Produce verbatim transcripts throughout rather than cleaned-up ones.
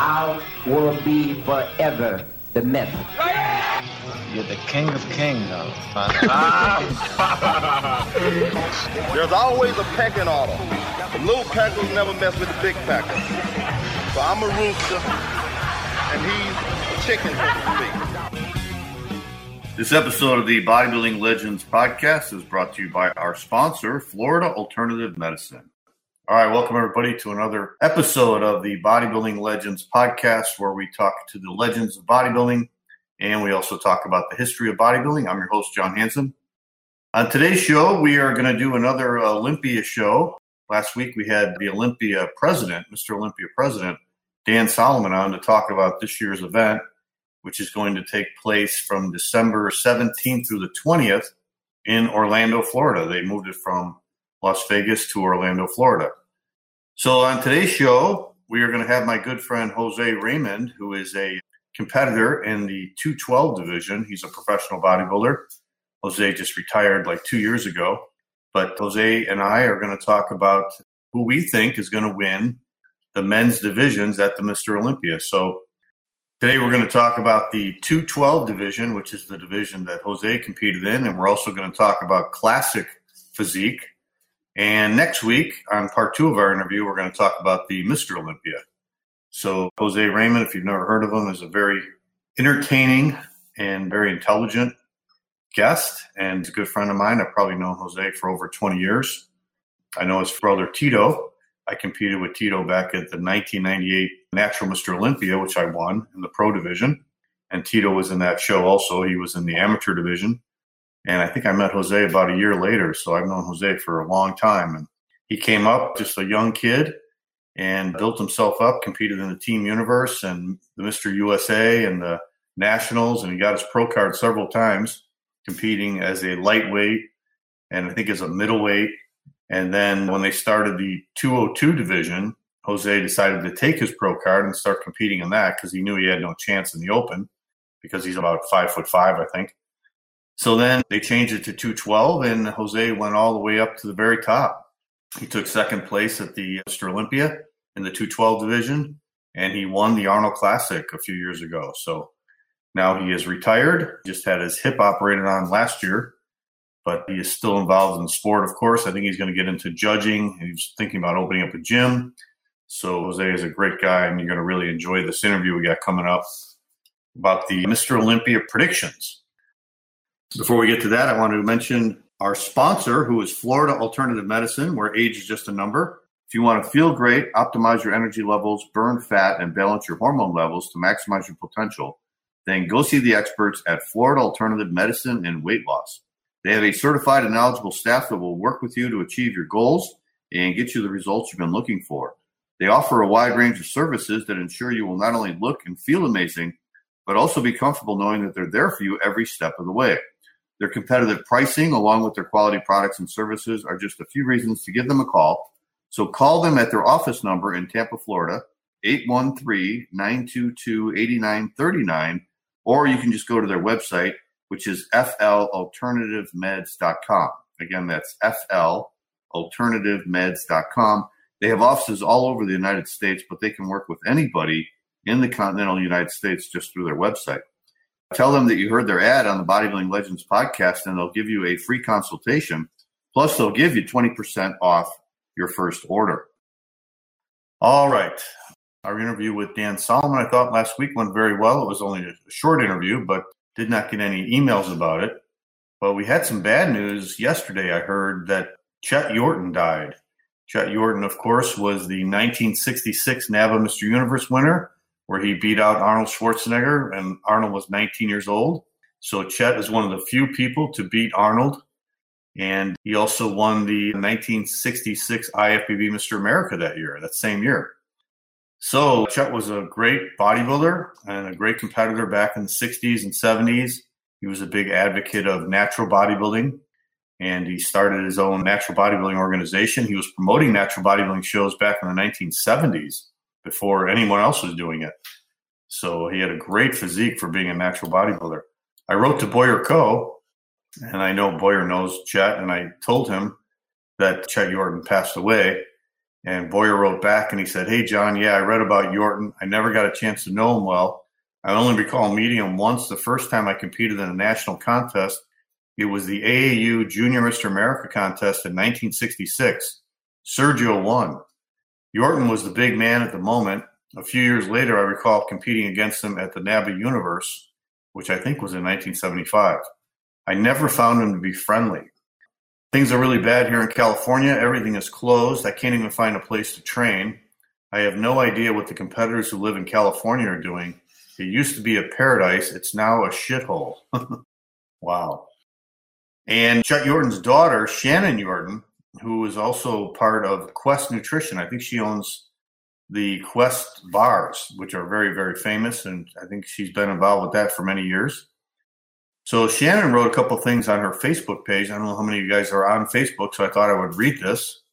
I will be forever the method. You're the king of kings, though. There's always a pecking order. The little packers never mess with the big packers. So I'm a rooster, and he's a chicken, so to speak. This episode of the Bodybuilding Legends podcast is brought to you by our sponsor, Florida Alternative Medicine. All right, welcome everybody to another episode of the Bodybuilding Legends podcast, where we talk to the legends of bodybuilding, and we also talk about the history of bodybuilding. I'm your host, John Hansen. On today's show, we are going to do another Olympia show. Last week, we had the Olympia president, Mister Olympia president, Dan Solomon, on to talk about this year's event, which is going to take place from December seventeenth through the twentieth in Orlando, Florida. They moved it from Las Vegas to Orlando, Florida. So on today's show, we are going to have my good friend Jose Raymond, who is a competitor in the two twelve division. He's a professional bodybuilder. Jose just retired like two years ago. But Jose and I are going to talk about who we think is going to win the men's divisions at the Mister Olympia. So today we're going to talk about the two twelve division, which is the division that Jose competed in. And we're also going to talk about classic physique. And next week, on part two of our interview, we're going to talk about the Mister Olympia. So Jose Raymond, if you've never heard of him, is a very entertaining and very intelligent guest, and he's a good friend of mine. I've probably known Jose for over twenty years. I know his brother Tito. I competed with Tito back at the nineteen ninety-eight Natural Mister Olympia, which I won in the pro division. And Tito was in that show also. He was in the amateur division. And I think I met Jose about a year later. So I've known Jose for a long time. And he came up just a young kid and built himself up, competed in the Team Universe and the Mister U S A and the Nationals. And he got his pro card several times, competing as a lightweight and I think as a middleweight. And then when they started the two oh two division, Jose decided to take his pro card and start competing in that because he knew he had no chance in the open because he's about five foot five, I think. So then they changed it to two twelve, and Jose went all the way up to the very top. He took second place at the Mister Olympia in the two twelve division, and he won the Arnold Classic a few years ago. So now he is retired, just had his hip operated on last year, but he is still involved in the sport, of course. I think he's going to get into judging. He's thinking about opening up a gym. So Jose is a great guy, and you're going to really enjoy this interview we got coming up about the Mister Olympia predictions. Before we get to that, I want to mention our sponsor, who is Florida Alternative Medicine, where age is just a number. If you want to feel great, optimize your energy levels, burn fat, and balance your hormone levels to maximize your potential, then go see the experts at Florida Alternative Medicine and Weight Loss. They have a certified and knowledgeable staff that will work with you to achieve your goals and get you the results you've been looking for. They offer a wide range of services that ensure you will not only look and feel amazing, but also be comfortable knowing that they're there for you every step of the way. Their competitive pricing, along with their quality products and services, are just a few reasons to give them a call. So call them at their office number in Tampa, Florida, eight one three, nine two two, eight nine three nine, or you can just go to their website, which is f l alternative meds dot com. Again, that's f l alternative meds dot com. They have offices all over the United States, but they can work with anybody in the continental United States just through their website. Tell them that you heard their ad on the Bodybuilding Legends podcast, and they'll give you a free consultation. Plus, they'll give you twenty percent off your first order. All right. Our interview with Dan Solomon, I thought last week went very well. It was only a short interview, but did not get any emails about it. But we had some bad news yesterday. I heard that Chet Yorton died. Chet Yorton, of course, was the nineteen sixty-six NABBA Mister Universe winner, where he beat out Arnold Schwarzenegger, and Arnold was nineteen years old. So Chet is one of the few people to beat Arnold. And he also won the nineteen sixty-six I F B B Mister America that year, that same year. So Chet was a great bodybuilder and a great competitor back in the sixties and seventies. He was a big advocate of natural bodybuilding, and he started his own natural bodybuilding organization. He was promoting natural bodybuilding shows back in the nineteen seventies. Before anyone else was doing it. So he had a great physique for being a natural bodybuilder. I wrote to Boyer Coe, and I know Boyer knows Chet, and I told him that Chet Yorton passed away. And Boyer wrote back and he said, "Hey, John, yeah, I read about Yorton. I never got a chance to know him well. I only recall meeting him once the first time I competed in a national contest. It was the A A U Junior Mister America contest in nineteen sixty-six. Sergio won. Yorton was the big man at the moment. A few years later, I recall competing against him at the NABBA Universe, which I think was in nineteen seventy-five. I never found him to be friendly. Things are really bad here in California. Everything is closed. I can't even find a place to train. I have no idea what the competitors who live in California are doing. It used to be a paradise. It's now a shithole." Wow. And Chet Yorton's daughter, Shannon Yorton, who is also part of Quest Nutrition. I think she owns the Quest bars, which are very, very famous, and I think she's been involved with that for many years. So Shannon wrote a couple things on her Facebook page. I don't know how many of you guys are on Facebook, so I thought I would read this.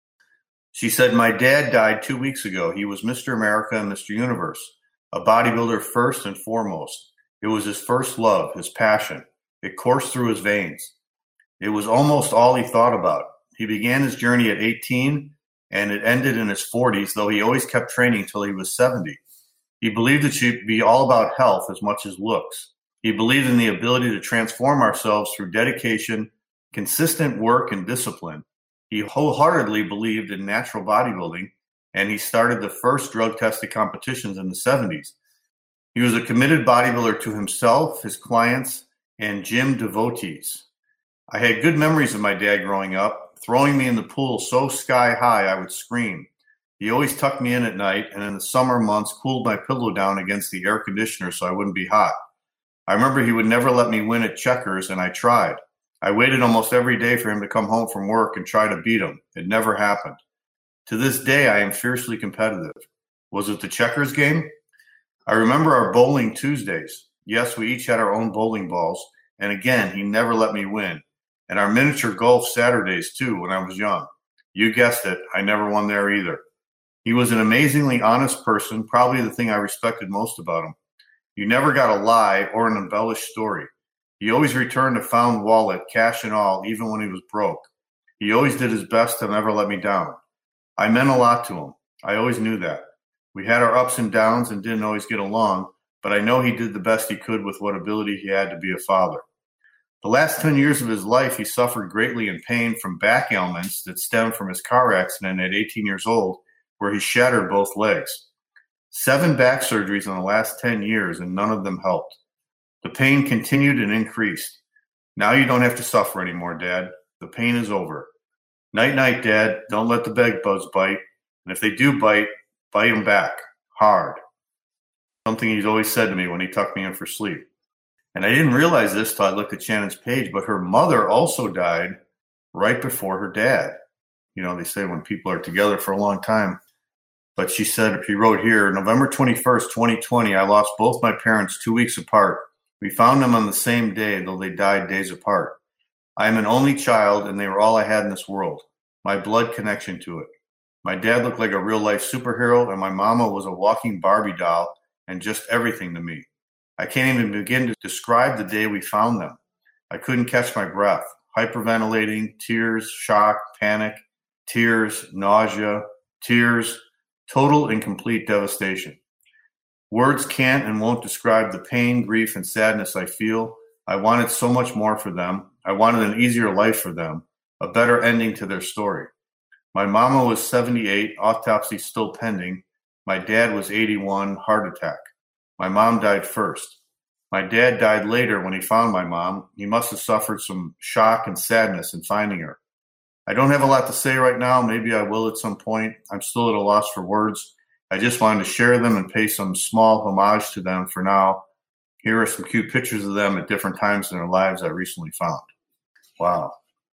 She said, "My dad died two weeks ago. He was Mister America and Mister Universe, a bodybuilder first and foremost. It was his first love, his passion. It coursed through his veins. It was almost all he thought about. He began his journey at eighteen, and it ended in his forties, though he always kept training till he was seventy. He believed it should be all about health as much as looks. He believed in the ability to transform ourselves through dedication, consistent work, and discipline. He wholeheartedly believed in natural bodybuilding, and he started the first drug-tested competitions in the seventies. He was a committed bodybuilder to himself, his clients, and gym devotees. I had good memories of my dad growing up, throwing me in the pool so sky high I would scream. He always tucked me in at night, and in the summer months cooled my pillow down against the air conditioner so I wouldn't be hot. I remember he would never let me win at checkers, and I tried. I waited almost every day for him to come home from work and try to beat him. It never happened. To this day, I am fiercely competitive. Was it the checkers game? I remember our bowling Tuesdays. Yes, we each had our own bowling balls, and again, he never let me win. And our miniature golf Saturdays, too, when I was young. You guessed it, I never won there either. He was an amazingly honest person, probably the thing I respected most about him. You never got a lie or an embellished story. He always returned a found wallet, cash and all, even when he was broke. He always did his best to never let me down. I meant a lot to him. I always knew that. We had our ups and downs and didn't always get along, but I know he did the best he could with what ability he had to be a father. The last ten years of his life, he suffered greatly in pain from back ailments that stemmed from his car accident at eighteen years old, where he shattered both legs. Seven back surgeries in the last ten years, and none of them helped. The pain continued and increased. Now you don't have to suffer anymore, Dad. The pain is over. Night-night, Dad. Don't let the bed bugs bite. And if they do bite, bite them back. Hard. Something he's always said to me when he tucked me in for sleep. And I didn't realize this till I looked at Shannon's page, but her mother also died right before her dad. You know, they say when people are together for a long time. But she said, she wrote here, November twenty-first, twenty twenty, I lost both my parents two weeks apart. We found them on the same day, though they died days apart. I am an only child, and they were all I had in this world. My blood connection to it. My dad looked like a real-life superhero, and my mama was a walking Barbie doll and just everything to me. I can't even begin to describe the day we found them. I couldn't catch my breath. Hyperventilating, tears, shock, panic, tears, nausea, tears, total and complete devastation. Words can't and won't describe the pain, grief, and sadness I feel. I wanted so much more for them. I wanted an easier life for them, a better ending to their story. My mama was seventy-eight, autopsy still pending. My dad was eighty-one, heart attack. My mom died first. My dad died later when he found my mom. He must have suffered some shock and sadness in finding her. I don't have a lot to say right now. Maybe I will at some point. I'm still at a loss for words. I just wanted to share them and pay some small homage to them for now. Here are some cute pictures of them at different times in their lives I recently found. Wow.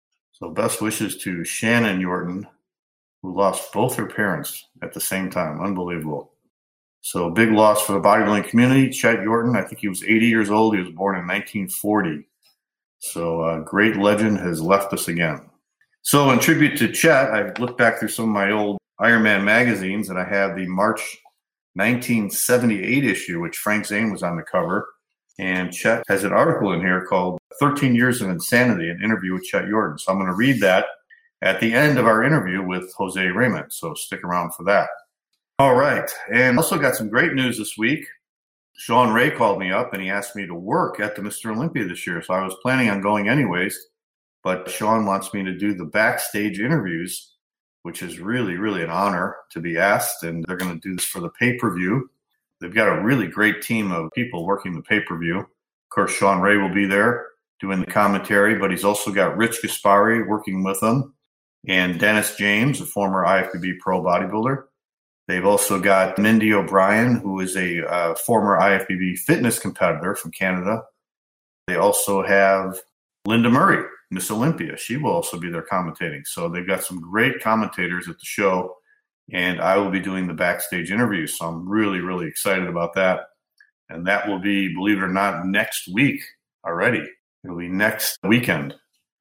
So best wishes to Shannon Yorton, who lost both her parents at the same time. Unbelievable. So big loss for the bodybuilding community. Chet Yorton, I think he was eighty years old. He was born in nineteen forty. So a great legend has left us again. So in tribute to Chet, I looked back through some of my old Ironman magazines, and I have the March nineteen seventy-eight issue, which Frank Zane was on the cover. And Chet has an article in here called thirteen years of Insanity, an interview with Chet Yorton. So I'm going to read that. at the end of our interview with Jose Raymond. So stick around for that. All right. And also got some great news this week. Sean Ray called me up and he asked me to work at the Mister Olympia this year. So I was planning on going anyways, but Sean wants me to do the backstage interviews, which is really, really an honor to be asked. And they're going to do this for the pay-per-view. They've got a really great team of people working the pay-per-view. Of course, Sean Ray will be there doing the commentary, but he's also got Rich Gaspari working with them and Dennis James, a former I F B B pro bodybuilder. They've also got Mindy O'Brien, who is a uh, former I F B B fitness competitor from Canada. They also have Linda Murray, Miss Olympia. She will also be there commentating. So they've got some great commentators at the show, and I will be doing the backstage interviews. So I'm really, really excited about that. And that will be, believe it or not, next week already. It'll be next weekend.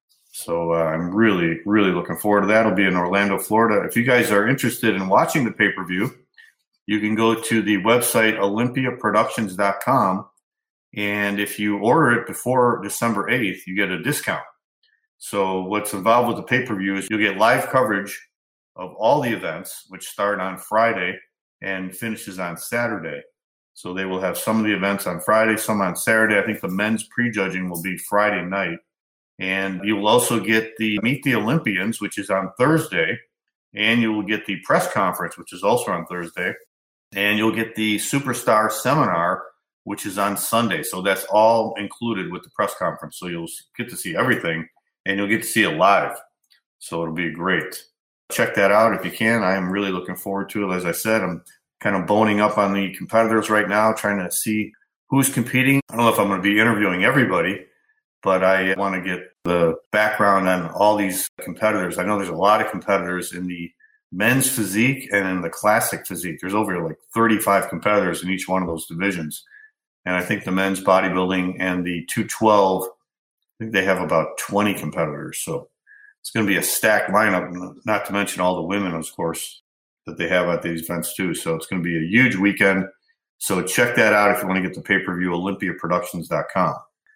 So uh, I'm really, really looking forward to that. It'll be in Orlando, Florida. If you guys are interested in watching the pay-per-view, you can go to the website olympia productions dot com. And if you order it before December eighth, you get a discount. So what's involved with the pay-per-view is you'll get live coverage of all the events, which start on Friday and finishes on Saturday. So they will have some of the events on Friday, some on Saturday. I think the men's prejudging will be Friday night. And you will also get the Meet the Olympians, which is on Thursday. And you will get the press conference, which is also on Thursday. And you'll get the Superstar Seminar, which is on Sunday. So that's all included with the press conference. So you'll get to see everything, and you'll get to see it live. So it'll be great. Check that out if you can. I am really looking forward to it. As I said, I'm kind of boning up on the competitors right now, trying to see who's competing. I don't know if I'm going to be interviewing everybody, but I want to get the background on all these competitors. I know there's a lot of competitors in the men's physique and in the classic physique. There's over like thirty-five competitors in each one of those divisions. And I think the men's bodybuilding and the two twelve, I think they have about twenty competitors. So it's going to be a stacked lineup, not to mention all the women, of course, that they have at these events too. So it's going to be a huge weekend. So check that out if you want to get the pay-per-view, olympia productions dot com.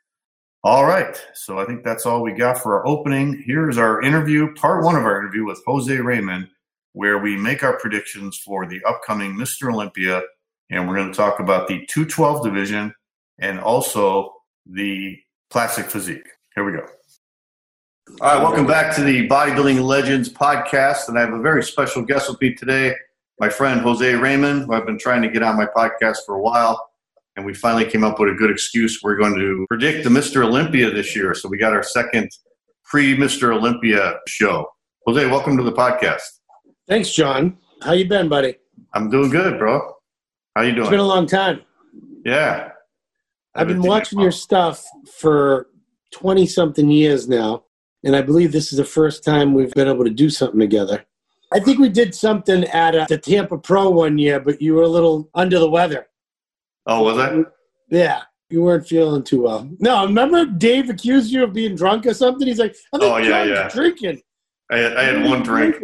All right. So I think that's all we got for our opening. Here's our interview, part one of our interview with Jose Raymond, where we make our predictions for the upcoming Mister Olympia. And we're going to talk about the two twelve division and also the classic physique. Here we go. All right. Welcome back to the Bodybuilding Legends podcast. And I have a very special guest with me today, my friend Jose Raymond, who I've been trying to get on my podcast for a while. And we finally came up with a good excuse. We're going to predict the Mister Olympia this year. So we got our second pre-Mister Olympia show. Jose, welcome to the podcast. Thanks, John. How you been, buddy? I'm doing good, bro. How you doing? It's been a long time. Yeah. I've been watching your stuff for twenty-something years now, and I believe this is the first time we've been able to do something together. I think we did something at a, the Tampa Pro one year, but you were a little under the weather. Oh, was I? Yeah, you weren't feeling too well. No, remember Dave accused you of being drunk or something? He's like, I think oh, yeah, yeah. drinking. I had, I had one drink.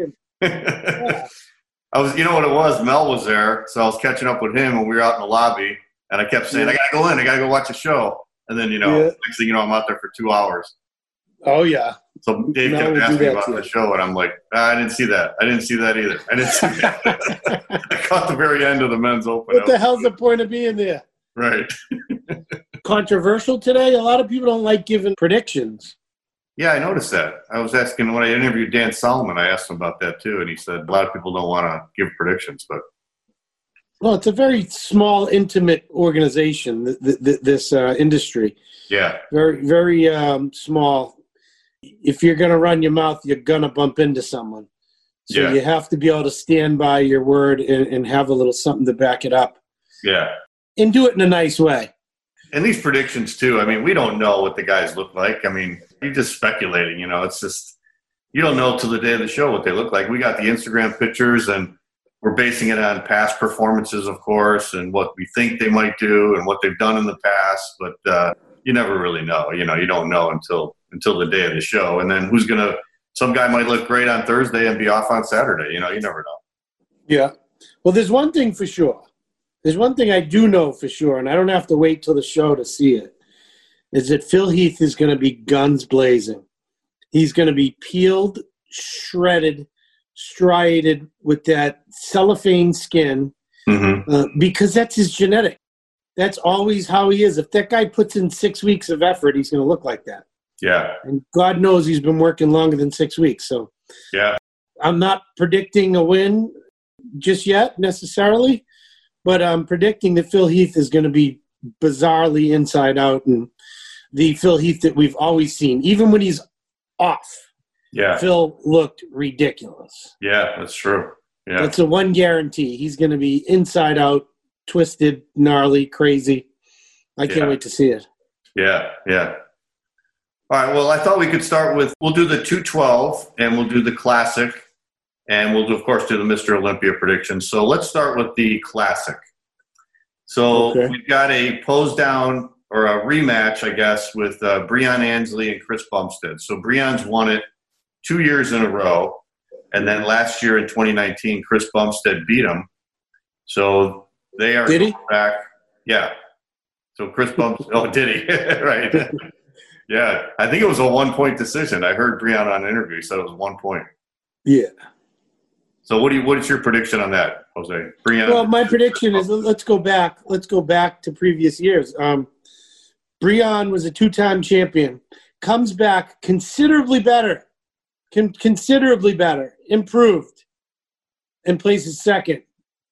Yeah. I was, you know what it was? Mel was there, so I was catching up with him, and we were out in the lobby, and I kept saying, yeah. I got to go in, I got to go watch a show. And then, you know, yeah. next thing you know, I'm out there for two hours. Oh, yeah. So Dave Mel kept asking me about too. the show, and I'm like, ah, I didn't see that. I didn't see that either. I didn't see that. I caught the very end of the men's open. What the hell's the point of being there? Right. Controversial today. A lot of people don't like giving predictions. Yeah, I noticed that. I was asking when I interviewed Dan Solomon, I asked him about that too, and he said a lot of people don't want to give predictions. But well, it's a very small, intimate organization. Th- th- this uh, industry. Yeah. Very, very um, small. If you're going to run your mouth, you're going to bump into someone. So yeah. you have to be able to stand by your word and, and have a little something to back it up. Yeah. And do it in a nice way. And these predictions, too, I mean, we don't know what the guys look like. I mean, you're just speculating, you know. It's just, you don't know till the day of the show what they look like. We got the Instagram pictures, and we're basing it on past performances, of course, and what we think they might do and what they've done in the past. But uh, you never really know. You know, you don't know until until the day of the show. And then who's going to – some guy might look great on Thursday and be off on Saturday. You know, you never know. Yeah. Well, there's one thing for sure. There's one thing I do know for sure, and I don't have to wait till the show to see it, is that Phil Heath is going to be guns blazing. He's going to be peeled, shredded, striated with that cellophane skin, mm-hmm. uh, because that's his genetic. That's always how he is. If that guy puts in six weeks of effort, he's going to look like that. Yeah. And God knows he's been working longer than six weeks. So yeah, I'm not predicting a win just yet necessarily, but I'm predicting that Phil Heath is going to be bizarrely inside out, and the Phil Heath that we've always seen, even when he's off. Yeah. Phil looked ridiculous. Yeah, that's true. Yeah. That's the one guarantee. He's going to be inside out, twisted, gnarly, crazy. I can't yeah. wait to see it. Yeah, yeah. All right, well, I thought we could start with, we'll do the two twelve, and we'll do the Classic, and we'll, do, of course, do the Mister Olympia predictions. So let's start with the Classic. So okay. we've got a pose down, or a rematch, I guess, with uh, Breon Ansley and Chris Bumstead. So Breon's won it two years in a row, and then last year in twenty nineteen, Chris Bumstead beat him. So they are did he? back. Yeah. So Chris Bumstead, oh, did he? Right. Yeah. I think it was a one-point decision. I heard Breon on an interview. He said it was one point. Yeah. So what do you? What is your prediction on that, Jose? Breon? Well, my prediction is, let's go back. Let's go back to previous years. Um, Breon was a two-time champion. Comes back considerably better. Con- considerably better. Improved. And places second.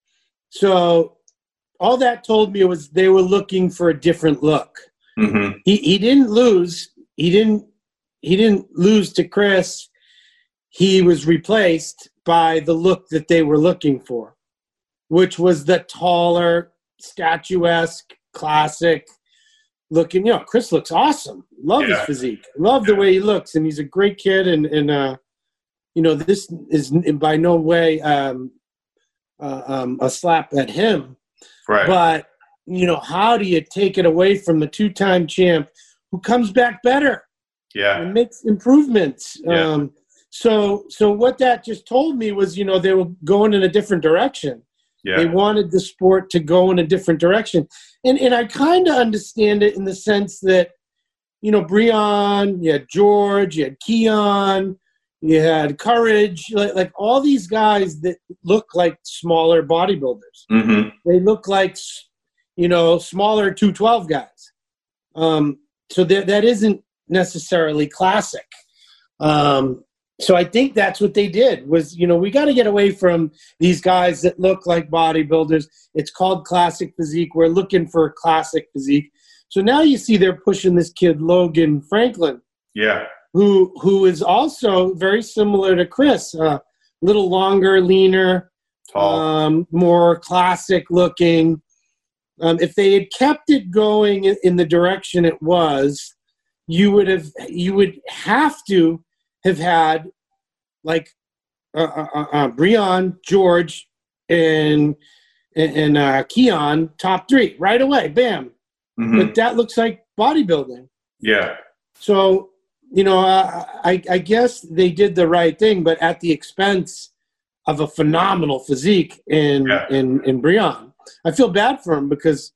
So all that told me was they were looking for a different look. Mm-hmm. He he didn't lose. He didn't he didn't lose to Chris. He was replaced by the look that they were looking for, which was the taller, statuesque, classic looking. You know, Chris looks awesome. Love yeah. his physique. Love yeah. the way he looks, and he's a great kid. And and uh, you know, this is by no way um, uh, um, a slap at him. Right. But you know, how do you take it away from the two-time champ who comes back better? Yeah. And makes improvements. Yeah. Um, so, so what that just told me was, you know, they were going in a different direction. Yeah. They wanted the sport to go in a different direction. And and I kind of understand it in the sense that, you know, Breon, you had George, you had Keon, you had Courage, like, like all these guys that look like smaller bodybuilders. Mm-hmm. They look like, you know, smaller two twelve guys. Um, so that that isn't necessarily classic. Um, so I think that's what they did was, you know, we got to get away from these guys that look like bodybuilders. It's called classic physique. We're looking for a classic physique. So now you see they're pushing this kid, Logan Franklin. Yeah. Who who is also very similar to Chris. A uh, little longer, leaner, tall, um, more classic looking. Um, if they had kept it going in the direction it was, you would have you would have to have had like uh, uh, uh, Breon, George, and and uh, Keon top three right away, bam. Mm-hmm. But that looks like bodybuilding. Yeah. So you know, uh, I I guess they did the right thing, but at the expense of a phenomenal physique in yeah. in in Breon. I feel bad for him because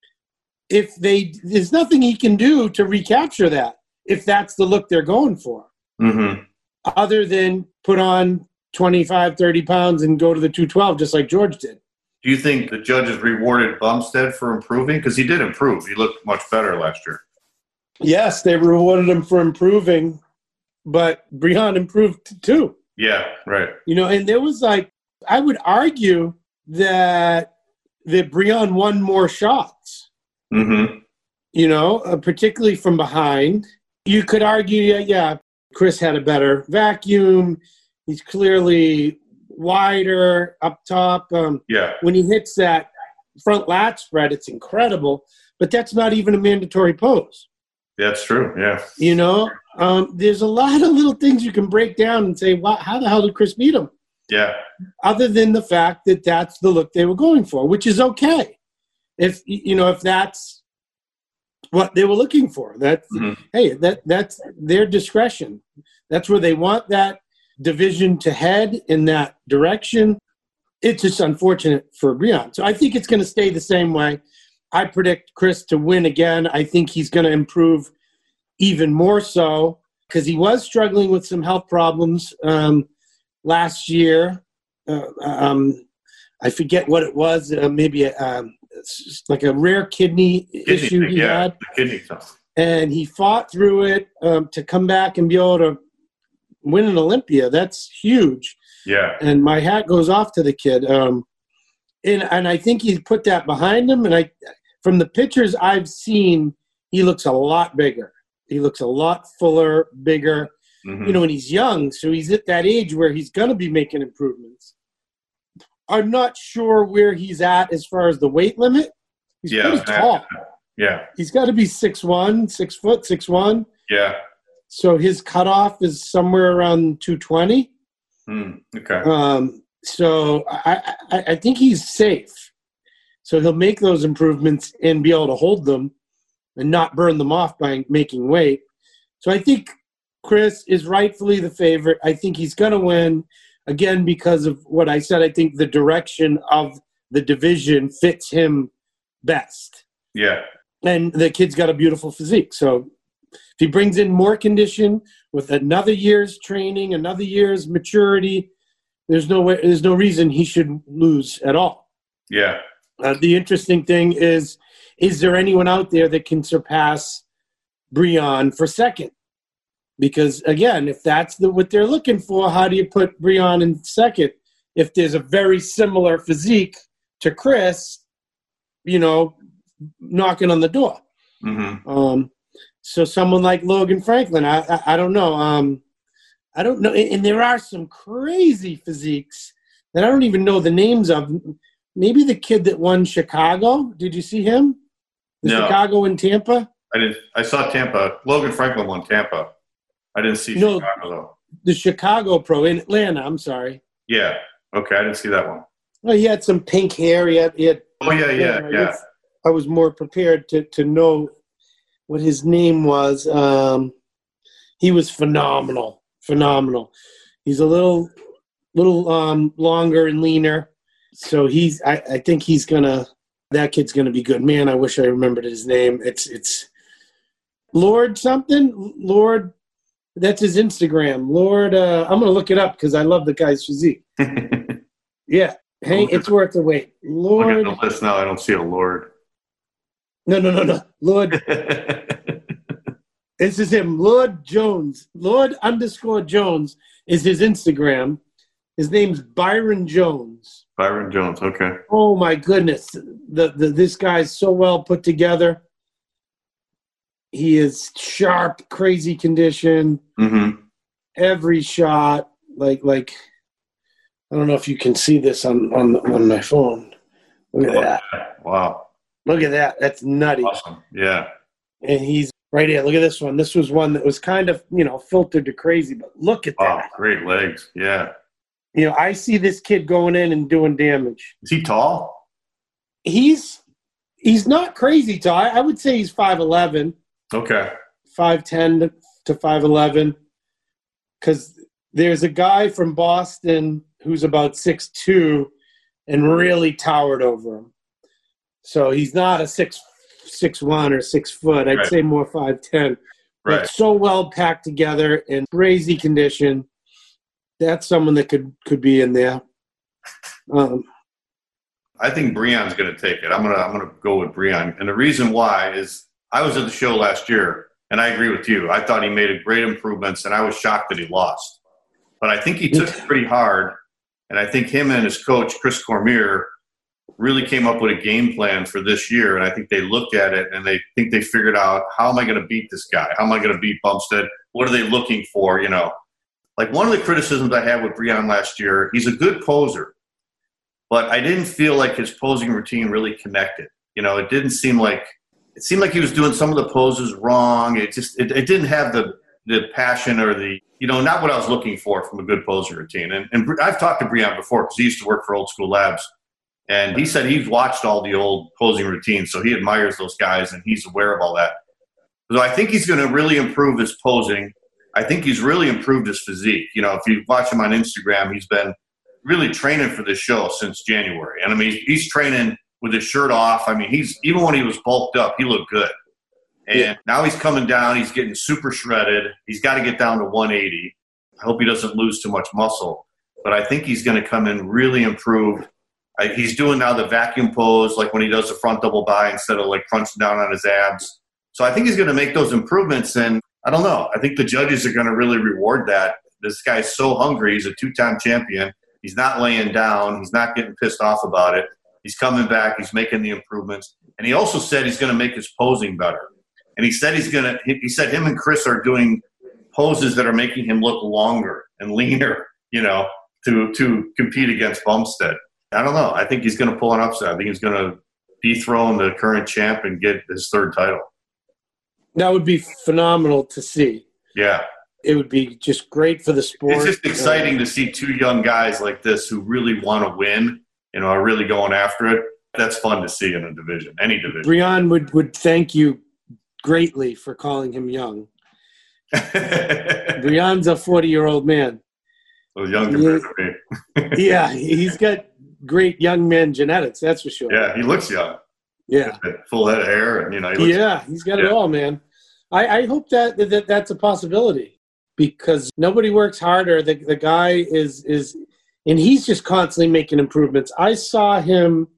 if they, there's nothing he can do to recapture that if that's the look they're going for, mm-hmm. other than put on twenty-five, thirty pounds and go to the two twelve just like George did. Do you think the judges rewarded Bumstead for improving? Because he did improve. He looked much better last year. Yes, they rewarded him for improving, but Breon improved too. Yeah, right. You know, and there was like, I would argue that that Breon won more shots, mm-hmm. you know, uh, particularly from behind. You could argue, yeah, yeah, Chris had a better vacuum. He's clearly wider up top. Um, yeah. When he hits that front lat spread, it's incredible, but that's not even a mandatory pose. That's true, yeah. You know, um, there's a lot of little things you can break down and say, wow, how the hell did Chris beat him? Yeah. Other than the fact that that's the look they were going for, which is okay. If, you know, if that's what they were looking for, that's, mm-hmm. hey, that that's their discretion. That's where they want that division to head in that direction. It's just unfortunate for Breon. So I think it's going to stay the same way. I predict Chris to win again. I think he's going to improve even more so. because he was struggling with some health problems um, last year. Uh, um, I forget what it was. Uh, maybe a, um, like a rare kidney, kidney issue thing, he yeah, had. kidney stuff. And he fought through it um, to come back and be able to win an Olympia. That's huge. Yeah. And my hat goes off to the kid. Um, and and I think he put that behind him. And I, from the pictures I've seen, he looks a lot bigger. He looks a lot fuller, bigger. Mm-hmm. You know, when he's young, so he's at that age where he's going to be making improvements. I'm not sure where he's at as far as the weight limit. He's yeah, pretty tall. Yeah. He's got to be six one, six foot, six one. Yeah. So his cutoff is somewhere around two twenty. Mm, okay. Um, so I, I, I think he's safe. So he'll make those improvements and be able to hold them and not burn them off by making weight. So I think Chris is rightfully the favorite. I think he's going to win, again, because of what I said. I think the direction of the division fits him best. Yeah. And the kid's got a beautiful physique. So if he brings in more condition with another year's training, another year's maturity, there's no way, there's no reason he should lose at all. Yeah. Uh, the interesting thing is, is there anyone out there that can surpass Breon for second? Because, again, if that's the, what they're looking for, how do you put Breon in second? If there's a very similar physique to Chris, you know, knocking on the door. Mm-hmm. Um, so someone like Logan Franklin, I, I, I don't know. Um, I don't know. And there are some crazy physiques that I don't even know the names of. Maybe the kid that won Chicago. Did you see him? The No. Chicago and Tampa? I didn't. I saw Tampa. Logan Franklin won Tampa. I didn't see No. Chicago, though. The Chicago Pro in Atlanta, I'm sorry. Yeah. Okay. I didn't see that one. Well, he had some pink hair. He had, he had Oh, yeah, yeah, I yeah. guess I was more prepared to, to know what his name was. Um, he was phenomenal, phenomenal. He's a little little um, longer and leaner. So he's. I, I think he's going to – that kid's going to be good. Man, I wish I remembered his name. It's it's Lord something? Lord – that's his Instagram. Lord uh, – I'm going to look it up because I love the guy's physique. Yeah. Hey, it's the, worth the wait. Lord. Look at the list now. I don't see a Lord. No, no, no, no. Lord. This is him. Lord Jones. Lord underscore Jones is his Instagram. His name's Byron Jones. Byron Jones. Okay. Oh, my goodness. The, the This guy's so well put together. He is sharp, crazy condition. Mm-hmm. Every shot, like, like, I don't know if you can see this on, on, on my phone. Look at that. Wow. Look at that. That's nutty. Awesome. Yeah. And he's right here. Look at this one. This was one that was kind of, you know, filtered to crazy, but look at Wow. that. Great legs. Yeah. You know, I see this kid going in and doing damage. Is he tall? He's he's not crazy tall. I, I would say he's five eleven. Okay. five ten to five eleven. Because there's a guy from Boston who's about six two and really towered over him. So he's not a six six one or six foot. I'd Right. say more five ten. Right. But so well packed together in crazy condition. That's someone that could, could be in there. Um, I think Breon's going to take it. I'm going to I'm going to go with Breon. And the reason why is I was at the show last year, and I agree with you. I thought he made a great improvements, and I was shocked that he lost. But I think he took it pretty hard, and I think him and his coach, Chris Cormier, really came up with a game plan for this year, and I think they looked at it, and they think they figured out, how am I going to beat this guy? How am I going to beat Bumstead? What are they looking for, you know? Like, one of the criticisms I had with Breon last year, he's a good poser, but I didn't feel like his posing routine really connected. You know, it didn't seem like – it seemed like he was doing some of the poses wrong. It just it, – it didn't have the, the passion or the – you know, not what I was looking for from a good posing routine. And, and I've talked to Breon before because he used to work for Old School Labs. And he said he's watched all the old posing routines, so he admires those guys, and he's aware of all that. So I think he's going to really improve his posing. I think he's really improved his physique. You know, if you watch him on Instagram, he's been really training for this show since January. And, I mean, he's training with his shirt off. I mean, he's even when he was bulked up, he looked good. And Yeah. now he's coming down. He's getting super shredded. He's got to get down to one eighty. I hope he doesn't lose too much muscle. But I think he's going to come in really improved. I, he's doing now the vacuum pose, like when he does the front double by instead of like crunching down on his abs. So I think he's going to make those improvements. And I don't know. I think the judges are going to really reward that. This guy's so hungry. He's a two-time champion. He's not laying down. He's not getting pissed off about it. He's coming back. He's making the improvements. And he also said he's going to make his posing better. And he said he's going to – he said him and Chris are doing poses that are making him look longer and leaner, you know, to, to compete against Bumstead. I don't know. I think he's going to pull an upset. I think he's going to dethrone the current champ and get his third title. That would be phenomenal to see. Yeah. It would be just great for the sport. It's just exciting uh, to see two young guys like this who really want to win, you know, are really going after it. That's fun to see in a division, any division. Brian would, would thank you greatly for calling him young. Brian's a forty-year-old man. Well, young compared to me. Yeah, he's got great young man genetics, that's for sure. Yeah, he looks young. Yeah. Full head of hair. And, you know, he looks yeah, he's got yeah. it all, man. I, I hope that, that that's a possibility because nobody works harder. The, the guy is, is – and he's just constantly making improvements. I saw him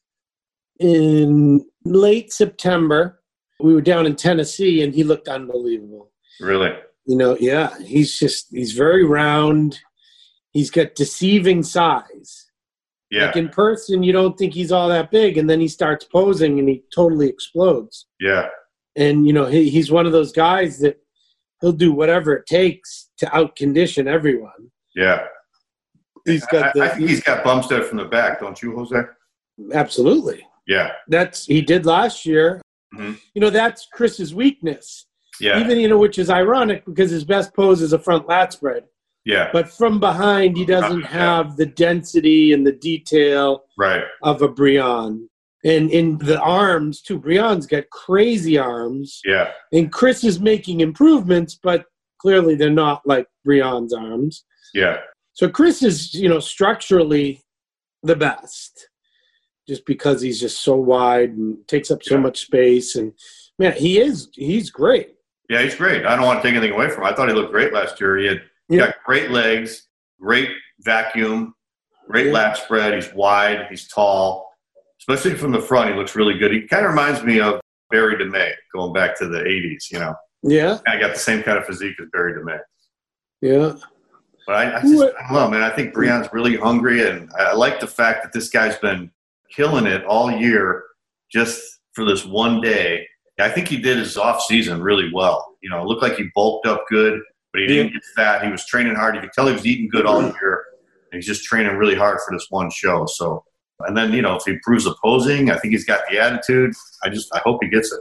in late September. We were down in Tennessee, and he looked unbelievable. Really? You know, yeah. He's just – he's very round. He's got deceiving size. Yeah. Like in person, you don't think he's all that big, and then he starts posing, and he totally explodes. Yeah. And, you know, he, he's one of those guys that he'll do whatever it takes to outcondition everyone. Yeah. He's got the, I, I think he's got Bumstead from the back, don't you, Jose? Absolutely. Yeah. That's he did last year. Mm-hmm. You know, that's Chris's weakness. Yeah. Even, you know, which is ironic because his best pose is a front lat spread. Yeah. But from behind, he doesn't have the density and the detail right. of a Brian. And in the arms, too, Brian's got crazy arms. Yeah. And Chris is making improvements, but clearly they're not like Brian's arms. Yeah. So Chris is, you know, structurally the best just because he's just so wide and takes up so yeah. much space. And, man, he is – he's great. Yeah, he's great. I don't want to take anything away from him. I thought he looked great last year. He had he Yeah. got great legs, great vacuum, great Yeah. lat spread. He's wide. He's tall. Especially from the front, he looks really good. He kind of reminds me of Barry DeMay going back to the eighties, you know. Yeah. I got the same kind of physique as Barry DeMay. Yeah. But I, I just I don't know, man. I think Brian's really hungry, and I like the fact that this guy's been killing it all year just for this one day. I think he did his off season really well. You know, it looked like he bulked up good, but he didn't Yeah. get fat. He was training hard. You could tell he was eating good all year, and he's just training really hard for this one show. So, and then, you know, if he improves the posing, I think he's got the attitude. I just, I hope he gets it.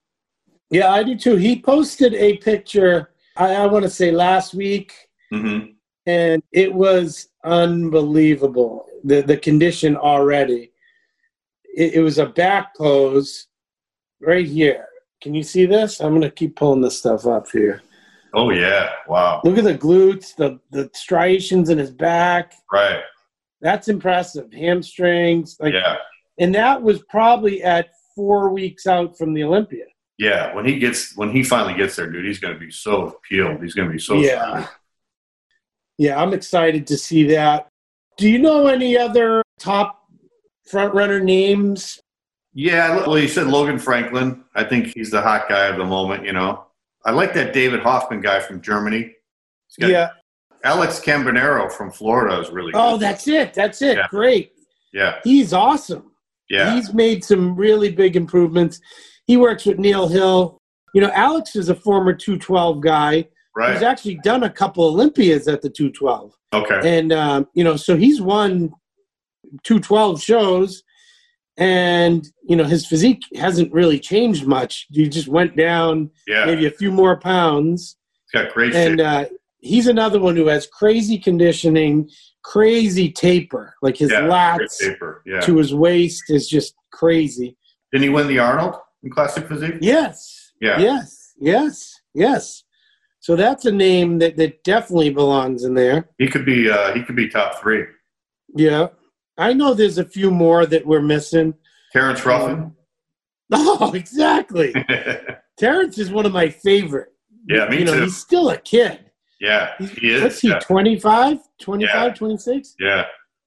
Yeah, I do too. He posted a picture, I, I want to say last week, Mm-hmm. and it was unbelievable, the, the condition already. It, it was a back pose right here. Can you see this? I'm going to keep pulling this stuff up here. Oh, yeah. Wow. Look at the glutes, the, the striations in his back. Right. That's impressive. Hamstrings. Like, Yeah. And that was probably at four weeks out from the Olympia. Yeah. When he gets, when he finally gets there, dude, he's going to be so peeled. He's going to be so Yeah. strong. Yeah, I'm excited to see that. Do you know any other top front runner names? Yeah, well, you said Logan Franklin. I think he's the hot guy of the moment, you know. I like that David Hoffman guy from Germany. He's got Yeah. Alex Cambanero from Florida is really good. Oh, that's it. That's it. Yeah. Great. Yeah, He's awesome. yeah, He's made some really big improvements. He works with Neil Hill. You know, Alex is a former two twelve guy. right. He's actually done a couple Olympias at the two twelve. Okay, And, um, you know, so he's won two twelve shows. And, you know, his physique hasn't really changed much. He just went down yeah. maybe a few more pounds. He's got great And shape. uh, he's another one who has crazy conditioning, crazy taper. Like his yeah, great lats taper. Yeah. to his waist is just crazy. Didn't he win the Arnold in Classic Physique? Yes. Yeah. Yes. Yes. Yes. So that's a name that, that definitely belongs in there. He could be. Uh, he could be top three. Yeah. I know there's a few more that we're missing. Terrence Ruffin. Oh, exactly. Terrence is one of my favorite. Yeah, me you know, too. He's still a kid. Yeah, He's, he is. What's he, yeah. twenty-five, twenty-five, Yeah. twenty-six? Yeah.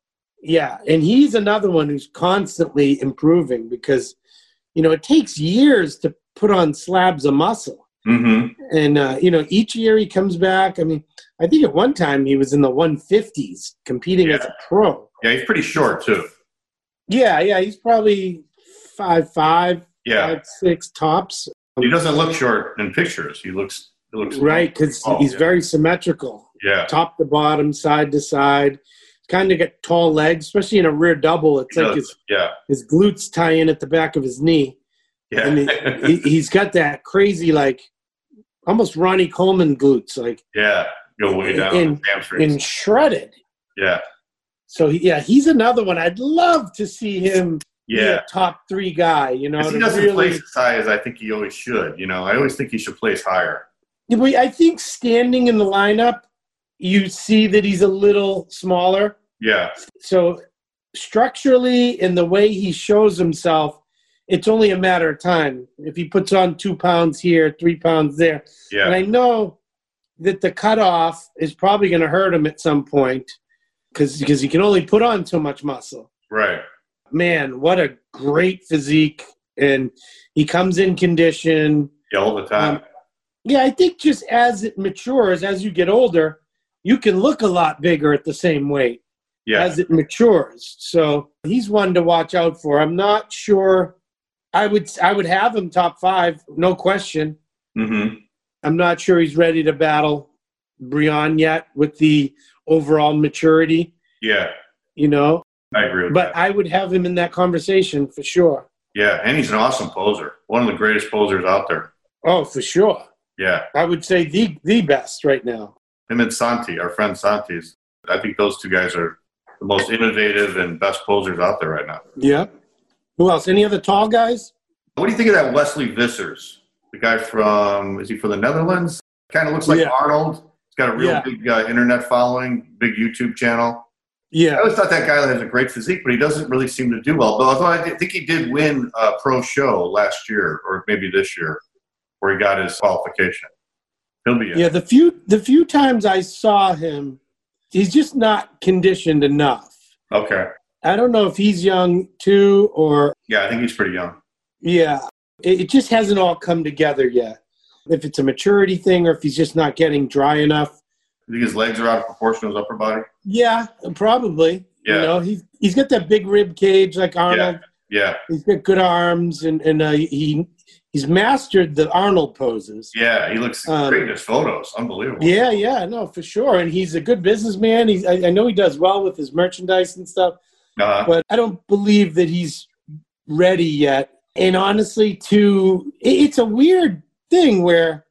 Yeah, and he's another one who's constantly improving because, you know, it takes years to put on slabs of muscle. Mm-hmm. And, uh, you know, each year he comes back. I mean, I think at one time he was in the one fifties competing Yeah. as a pro. Yeah, he's pretty short, too. Yeah, yeah, he's probably five five, Yeah. five six tops. He doesn't look short in pictures. He looks, he looks Right, because Oh, he's yeah. very symmetrical. Yeah. Top to bottom, side to side. Kind of got tall legs, especially in a rear double. It's He like does. his, Yeah. his glutes tie in at the back of his knee. Yeah. And he, he, he's got that crazy, like, almost Ronnie Coleman glutes, like, yeah. Go way down. in, hamstrings. in shredded. Yeah. So, he, yeah, he's another one. I'd love to see him be Yeah. a top three guy, you know. Because he to doesn't really- place as high as I think he always should. You know, I always think he should place higher. Yeah, but I think standing in the lineup, you see that he's a little smaller. Yeah. So structurally, in the way he shows himself, it's only a matter of time. If he puts on two pounds here, three pounds there. Yeah. And I know that the cutoff is probably going to hurt him at some point because because he can only put on so much muscle. Right. Man, what a great physique. And he comes in condition. Yeah, all the time. Um, yeah, I think just as it matures, as you get older, you can look a lot bigger at the same weight yeah. as it matures. So he's one to watch out for. I'm not sure. I would I would have him top five, no question. Mm-hmm. I'm not sure he's ready to battle Breon yet with the overall maturity, Yeah. you know. I agree with But that. I would have him in that conversation for sure. Yeah. And he's an awesome poser. One of the greatest posers out there. Oh, for sure. Yeah. I would say the the best right now. Him and Santi, our friend Santi's. I think those two guys are the most innovative and best posers out there right now. Yeah. Who else? Any other tall guys? What do you think of that Wesley Vissers? The guy from, is he from the Netherlands? Kind of looks like Yeah. Arnold. He's got a real Yeah. big uh, internet following, big YouTube channel. I Yeah. always thought that guy has a great physique, but he doesn't really seem to do well. But although I did- think he did win a pro show last year, or maybe this year, where he got his qualification. He'll be in. Yeah, the few the few times I saw him, he's just not conditioned enough. Okay. I don't know if he's young too or Yeah, I think he's pretty young. yeah. It, it just hasn't all come together yet. If it's a maturity thing or if he's just not getting dry enough. I think his legs are out of proportion to his upper body. Yeah, probably. Yeah. You know, he's he's got that big rib cage like Arnold. Yeah. He's got good arms and, and uh, he he's mastered the Arnold poses. Yeah, he looks Um, great in his photos. Unbelievable. Yeah, yeah, no, for sure. And he's a good businessman. He's I, I know he does well with his merchandise and stuff, Uh, but I don't believe that he's ready yet. And honestly, to it- it's a weird thing where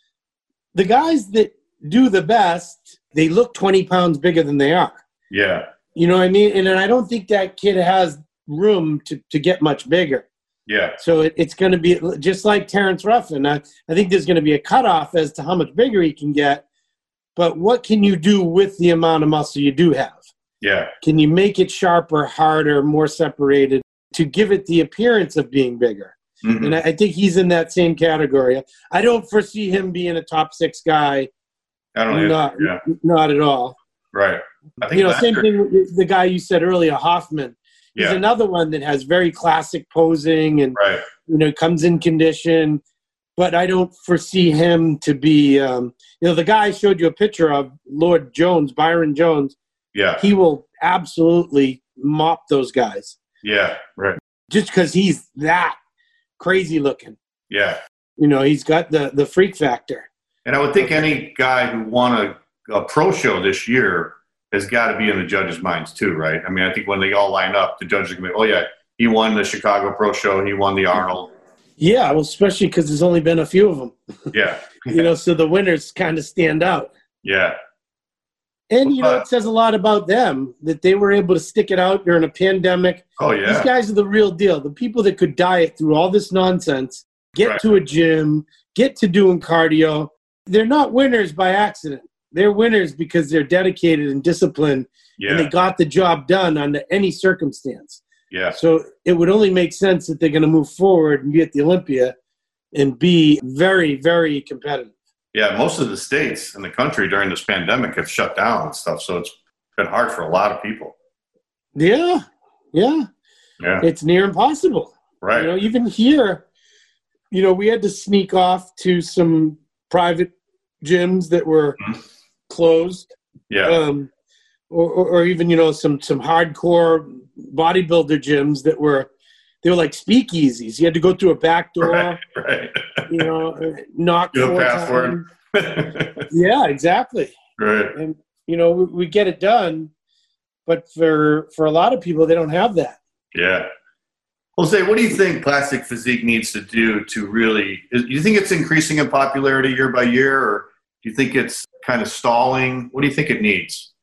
the guys that do the best, they look twenty pounds bigger than they are. yeah. You know what I mean? And, and I don't think that kid has room to, to get much bigger. Yeah. So it, it's going to be just like Terrence Ruffin. I, I think there's going to be a cutoff as to how much bigger he can get. But what can you do with the amount of muscle you do have? Yeah. Can you make it sharper, harder, more separated to give it the appearance of being bigger? Mhm. And I, I think he's in that same category. I don't foresee him being a top six guy. I don't know. Not, Yeah. not at all. Right. I think You know, last same year- thing with the guy you said earlier, Hoffman. He's Yeah. another one that has very classic posing and, Right. you know, comes in condition. But I don't foresee him to be, um, you know, the guy I showed you a picture of, Lord Jones, Byron Jones, Yeah. he will absolutely mop those guys Yeah. Right. just because he's that crazy looking. Yeah. You know, he's got the, the freak factor. And I would think any guy who won a, a pro show this year has got to be in the judges' minds too, right? I mean, I think when they all line up, the judges are going to be, oh, yeah, he won the Chicago Pro Show. He won the Arnold. Yeah, well, especially because there's only been a few of them. Yeah. You know, so the winners kind of stand out. Yeah. And, you know, But- it says a lot about them that they were able to stick it out during a pandemic. Oh, These yeah. guys are the real deal. The people that could diet through all this nonsense, get Right. to a gym, get to doing cardio. They're not winners by accident. They're winners because they're dedicated and disciplined, and they Yeah. got the job done under any circumstance. Yeah. So it would only make sense that they're going to move forward and be at the Olympia and be very, very competitive. Yeah, most of the states in the country during this pandemic have shut down and stuff, so it's been hard for a lot of people. Yeah, yeah. Yeah. It's near impossible. Right. You know, even here, you know, we had to sneak off to some private gyms that were mm-hmm. closed. Yeah. Um, or, or, or even, you know, some, some hardcore bodybuilder gyms that were, they were like speakeasies. You had to go through a back door, right, right. you know, knock Get a four password. times. Yeah, exactly. Right. And, you know, we, we get it done, but for, for a lot of people, they don't have that. Yeah. Jose, what do you think Classic Physique needs to do to really – do you think it's increasing in popularity year by year, or do you think it's kind of stalling? What do you think it needs?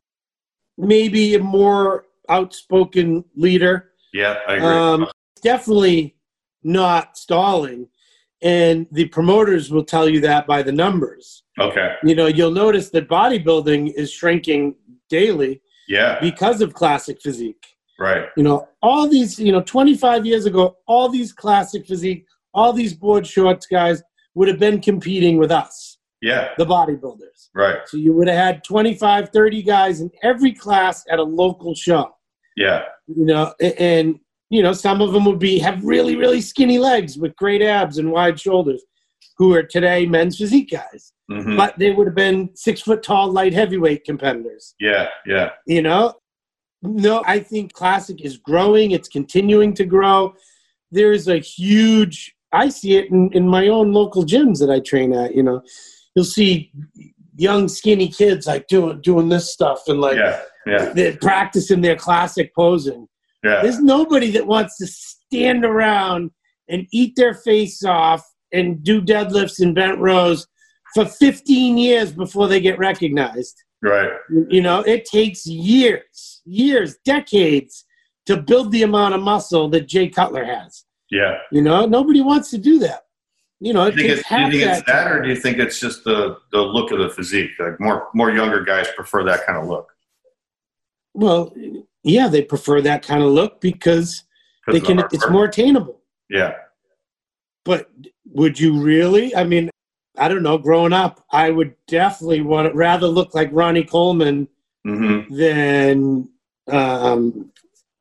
Maybe a more outspoken leader. Yeah, I agree. Um, definitely not stalling, and the promoters will tell you that by the numbers. Okay. You know, you'll notice that bodybuilding is shrinking daily yeah. because of Classic Physique. Right. You know, all these, you know, twenty-five years ago, all these Classic Physique, all these board shorts guys would have been competing with us. Yeah. The bodybuilders. Right. So you would have had twenty-five, thirty guys in every class at a local show. Yeah. You know, and, you know, some of them would be, have really, really skinny legs with great abs and wide shoulders, who are today men's physique guys. Mm-hmm. But they would have been six foot tall, light heavyweight competitors. Yeah. Yeah. You know? No, I think Classic is growing. It's continuing to grow. There is a huge, I see it in, in my own local gyms that I train at, you know. You'll see young, skinny kids like doing doing this stuff and like yeah, yeah. they're practicing their classic posing. Yeah. There's nobody that wants to stand around and eat their face off and do deadlifts and bent rows for fifteen years before they get recognized. Right. You know, it takes years, years, decades to build the amount of muscle that Jay Cutler has. Yeah. You know, nobody wants to do that. You know, it do you think, takes it's, do you think half it's that, or do you think it's just the, the look of the physique? Like more more younger guys prefer that kind of look. Well, yeah, they prefer that kind of look because they can. It's work. More attainable. Yeah. But would you really? I mean, I don't know. Growing up, I would definitely want to rather look like Ronnie Coleman mm-hmm. than um,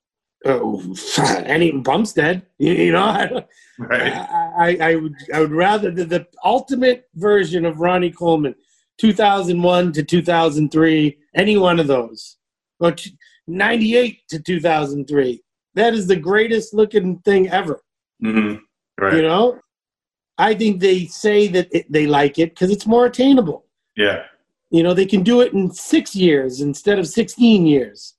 oh, any Bumstead. You, you know, right. I, I, I would I would rather the, the ultimate version of Ronnie Coleman, two thousand one to two thousand three, any one of those, or ninety-eight to two thousand three. That is the greatest looking thing ever. Mm-hmm. Right. You know. I think they say that it, they like it because it's more attainable. Yeah. You know, they can do it in six years instead of sixteen years.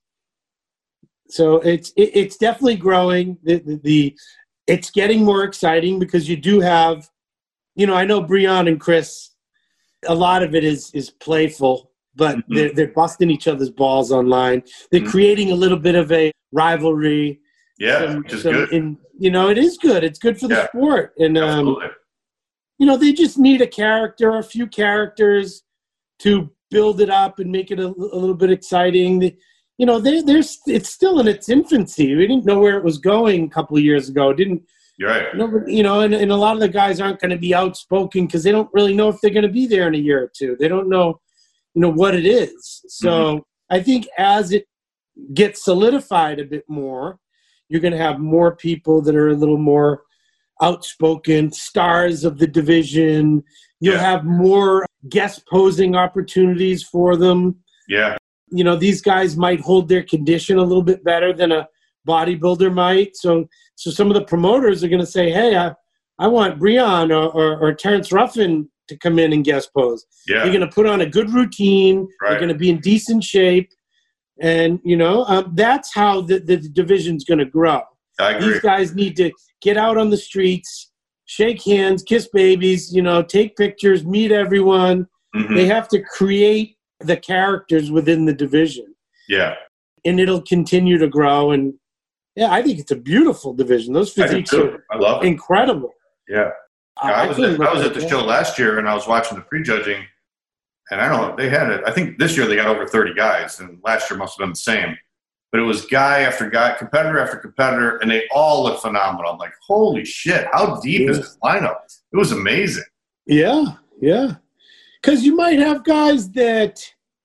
So it's it, it's definitely growing. The, the, the it's getting more exciting because you do have, you know, I know Breon and Chris, a lot of it is is playful, but mm-hmm. they're, they're busting each other's balls online. They're mm-hmm. creating a little bit of a rivalry. Yeah, some, which is some, good. In, you know, it is good. It's good for the yeah. sport. And um, Absolutely. You know, they just need a character, a few characters to build it up and make it a, a little bit exciting. The, you know, they, there's it's still in its infancy. We didn't know where it was going a couple of years ago. It didn't You're right. Nobody, you know, and, and a lot of the guys aren't going to be outspoken because they don't really know if they're going to be there in a year or two. They don't know, you know, what it is. So mm-hmm. I think as it gets solidified a bit more, you're going to have more people that are a little more outspoken, stars of the division. You'll yeah. have more guest posing opportunities for them. Yeah. You know, these guys might hold their condition a little bit better than a bodybuilder might. So so some of the promoters are going to say, hey, I, I want Breon or, or, or Terrence Ruffin to come in and guest pose. Yeah. You're going to put on a good routine. Right. You're going to be in decent shape. And, you know, um, that's how the, the division's going to grow. I agree. These guys need to get out on the streets, shake hands, kiss babies, you know, take pictures, meet everyone. Mm-hmm. They have to create the characters within the division. Yeah. And it'll continue to grow. And, yeah, I think it's a beautiful division. Those physiques are I love it. incredible. Yeah. I, I, I was, I, at, I was at the show last year, and I was watching the prejudging, and I don't know, they had it. I think this year they got over thirty guys, and last year must have been the same. but it was guy after guy, competitor after competitor, and they all looked phenomenal. I'm like, holy shit, how deep yeah. is this lineup? It was amazing. Yeah, yeah. Because you might have guys that,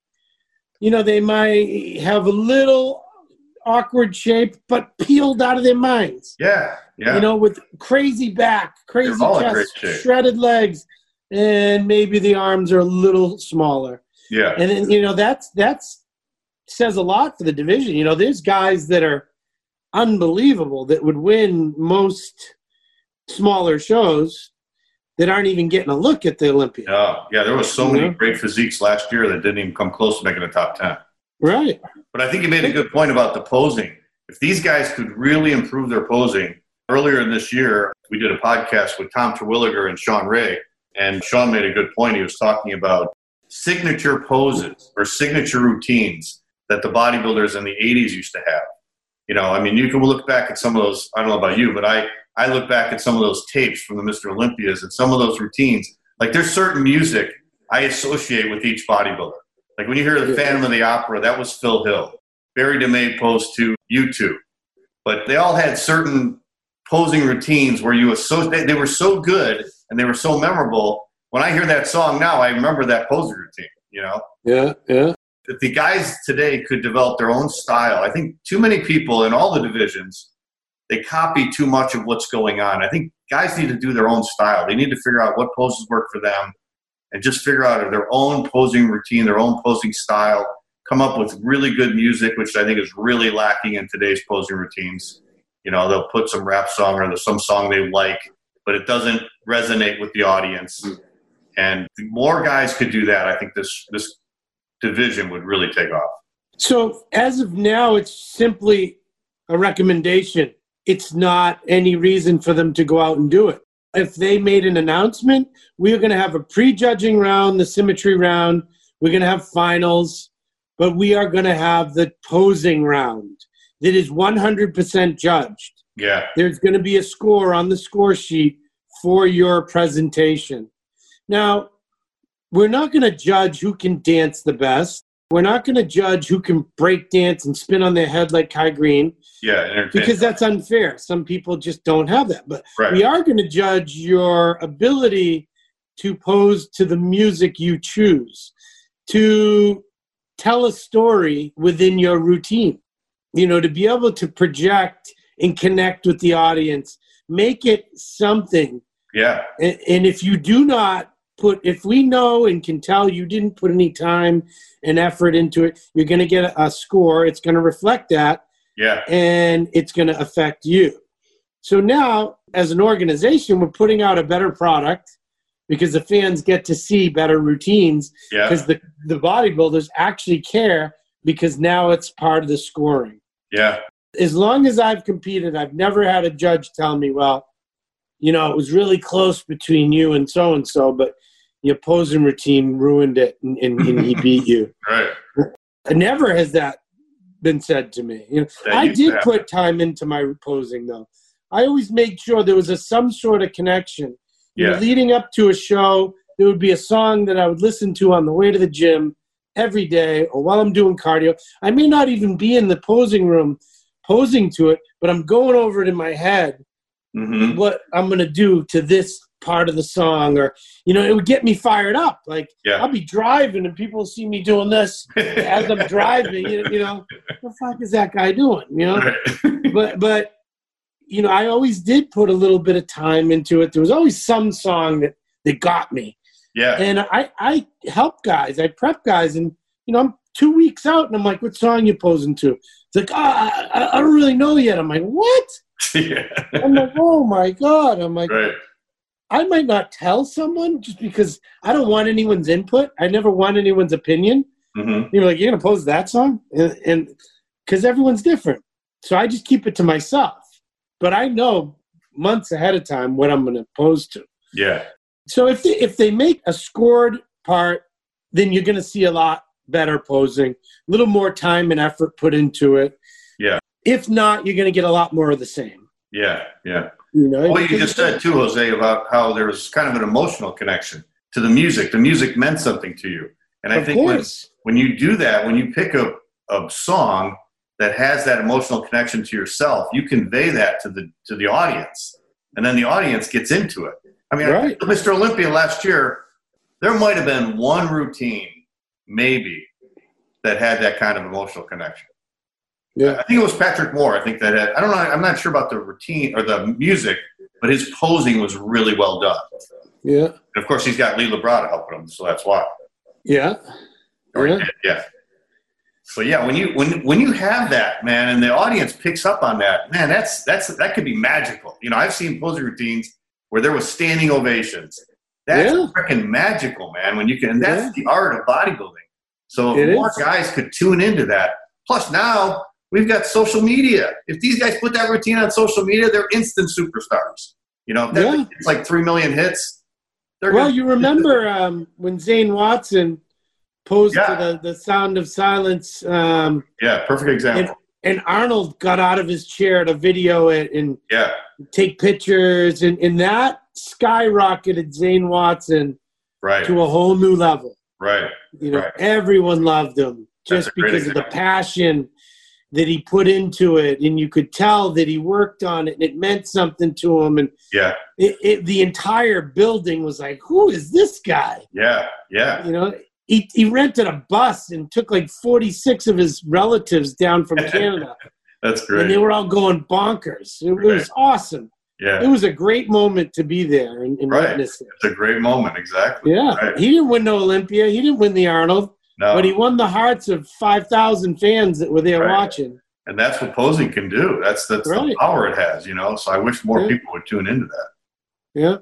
you know, they might have a little awkward shape, but peeled out of their minds. Yeah, yeah. You know, with crazy back, crazy chest, shredded legs, and maybe the arms are a little smaller. Yeah. And then, you know, that's that's says a lot for the division. You know, there's guys that are unbelievable that would win most smaller shows that aren't even getting a look at the Olympia. Oh, yeah, there was so you many know? great physiques last year that didn't even come close to making the top ten. Right. But I think you made a good point about the posing. If these guys could really improve their posing, earlier in this year, we did a podcast with Tom Terwilliger and Sean Ray, and Sean made a good point. He was talking about signature poses or signature routines that the bodybuilders in the eighties used to have. You know, I mean, you can look back at some of those, I don't know about you, but I, I look back at some of those tapes from the Mister Olympias and some of those routines. Like, there's certain music I associate with each bodybuilder. Like, when you hear the Phantom of the Opera, that was Phil Hill. Barry DeMay posed to U two. But they all had certain posing routines where you associate, they were so good and they were so memorable. When I hear that song now, I remember that posing routine, you know? Yeah, yeah. If the guys today could develop their own style, I think too many people in all the divisions, they copy too much of what's going on. I think guys need to do their own style. They need to figure out what poses work for them and just figure out their own posing routine, their own posing style, come up with really good music, which I think is really lacking in today's posing routines. You know, they'll put some rap song or some song they like, but it doesn't resonate with the audience. And the more guys could do that, I think this this division would really take off. So as of now, it's simply a recommendation. It's not any reason for them to go out and do it. If they made an announcement, we're going to have a pre-judging round, the symmetry round. We're going to have finals, but we are going to have the posing round that is one hundred percent judged. Yeah. There's going to be a score on the score sheet for your presentation. Now, we're not going to judge who can dance the best. We're not going to judge who can break dance and spin on their head like Kai Green. Yeah, because that's unfair. Some people just don't have that. But right. we are going to judge your ability to pose to the music you choose, to tell a story within your routine, you know, to be able to project and connect with the audience, make it something. Yeah. And, and if you do not put, if we know and can tell you didn't put any time and effort into it, you're going to get a, a score. It's going to reflect that. Yeah. And it's going to affect you. So now, as an organization, we're putting out a better product because the fans get to see better routines. Yeah. Because the, the bodybuilders actually care because now it's part of the scoring. Yeah. As long as I've competed, I've never had a judge tell me, well, you know, it was really close between you and so-and-so, but your posing routine ruined it and, and, and he beat you. Right. Never has that been said to me. You know, I did put time into my posing, though. I always made sure there was a some sort of connection. You yeah. know, leading up to a show, there would be a song that I would listen to on the way to the gym every day or while I'm doing cardio. I may not even be in the posing room posing to it, but I'm going over it in my head, mm-hmm. what I'm going to do to this part of the song, or, you know, it would get me fired up. Like, yeah. I'll be driving and people see me doing this as I'm driving, you know, you know, what the fuck is that guy doing, you know? Right. but, but, you know, I always did put a little bit of time into it. There was always some song that, that got me. Yeah. And I, I help guys, I prep guys, and, you know, I'm two weeks out and I'm like, what song you posing to? It's like, oh, I, I don't really know yet. I'm like, what? Yeah. I'm like, oh my God. I'm like, right. I might not tell someone just because I don't want anyone's input. I never want anyone's opinion. Mm-hmm. You're like, you're going to pose that song? And because everyone's different. So I just keep it to myself. But I know months ahead of time what I'm going to pose to. Yeah. So if they, if they make a scored part, then you're going to see a lot better posing, a little more time and effort put into it. Yeah. If not, you're going to get a lot more of the same. Yeah, yeah. You know, well, you just said too, Jose, about how there was kind of an emotional connection to the music. The music meant something to you. And I of think when, course. when you do that, when you pick a, a song that has that emotional connection to yourself, you convey that to the to the audience, and then the audience gets into it. I mean, right. I, Mister Olympia last year, there might have been one routine, maybe, that had that kind of emotional connection. Yeah, I think it was Patrick Moore. I think that had, I don't know. I'm not sure about the routine or the music, but his posing was really well done. Yeah, and of course he's got Lee Labrada helping him, so that's why. Yeah, or yeah. yeah. But yeah, when you when when you have that, man, and the audience picks up on that, man, that's that's that could be magical. You know, I've seen posing routines where there was standing ovations. That's yeah. freaking magical, man. When you can, and that's yeah. the art of bodybuilding. So if more is. guys could tune into that. Plus, now we've got social media. If these guys put that routine on social media, they're instant superstars. You know, if yeah. it's like three million hits. Well, gonna- you remember um, when Zane Watson posed yeah. to the, the Sound of Silence. Um, yeah, perfect example. And, and Arnold got out of his chair to video it and yeah. take pictures. And, and that skyrocketed Zane Watson right. to a whole new level. Right. You know, right. everyone loved him just because of the passion that he put into it. And you could tell that he worked on it and it meant something to him. And yeah, it, it, the entire building was like, who is this guy? Yeah, yeah. You know, He, he rented a bus and took like forty-six of his relatives down from Canada. That's great. And they were all going bonkers. It, right. it was awesome. Yeah. It was a great moment to be there and, and right. witness it. It's a great moment, exactly. Yeah. Right. He didn't win no Olympia. He didn't win the Arnold. No. But he won the hearts of five thousand fans that were there right. watching. And that's what posing can do. That's, that's right. the power it has, you know. So I wish more yeah. people would tune into that. Yeah.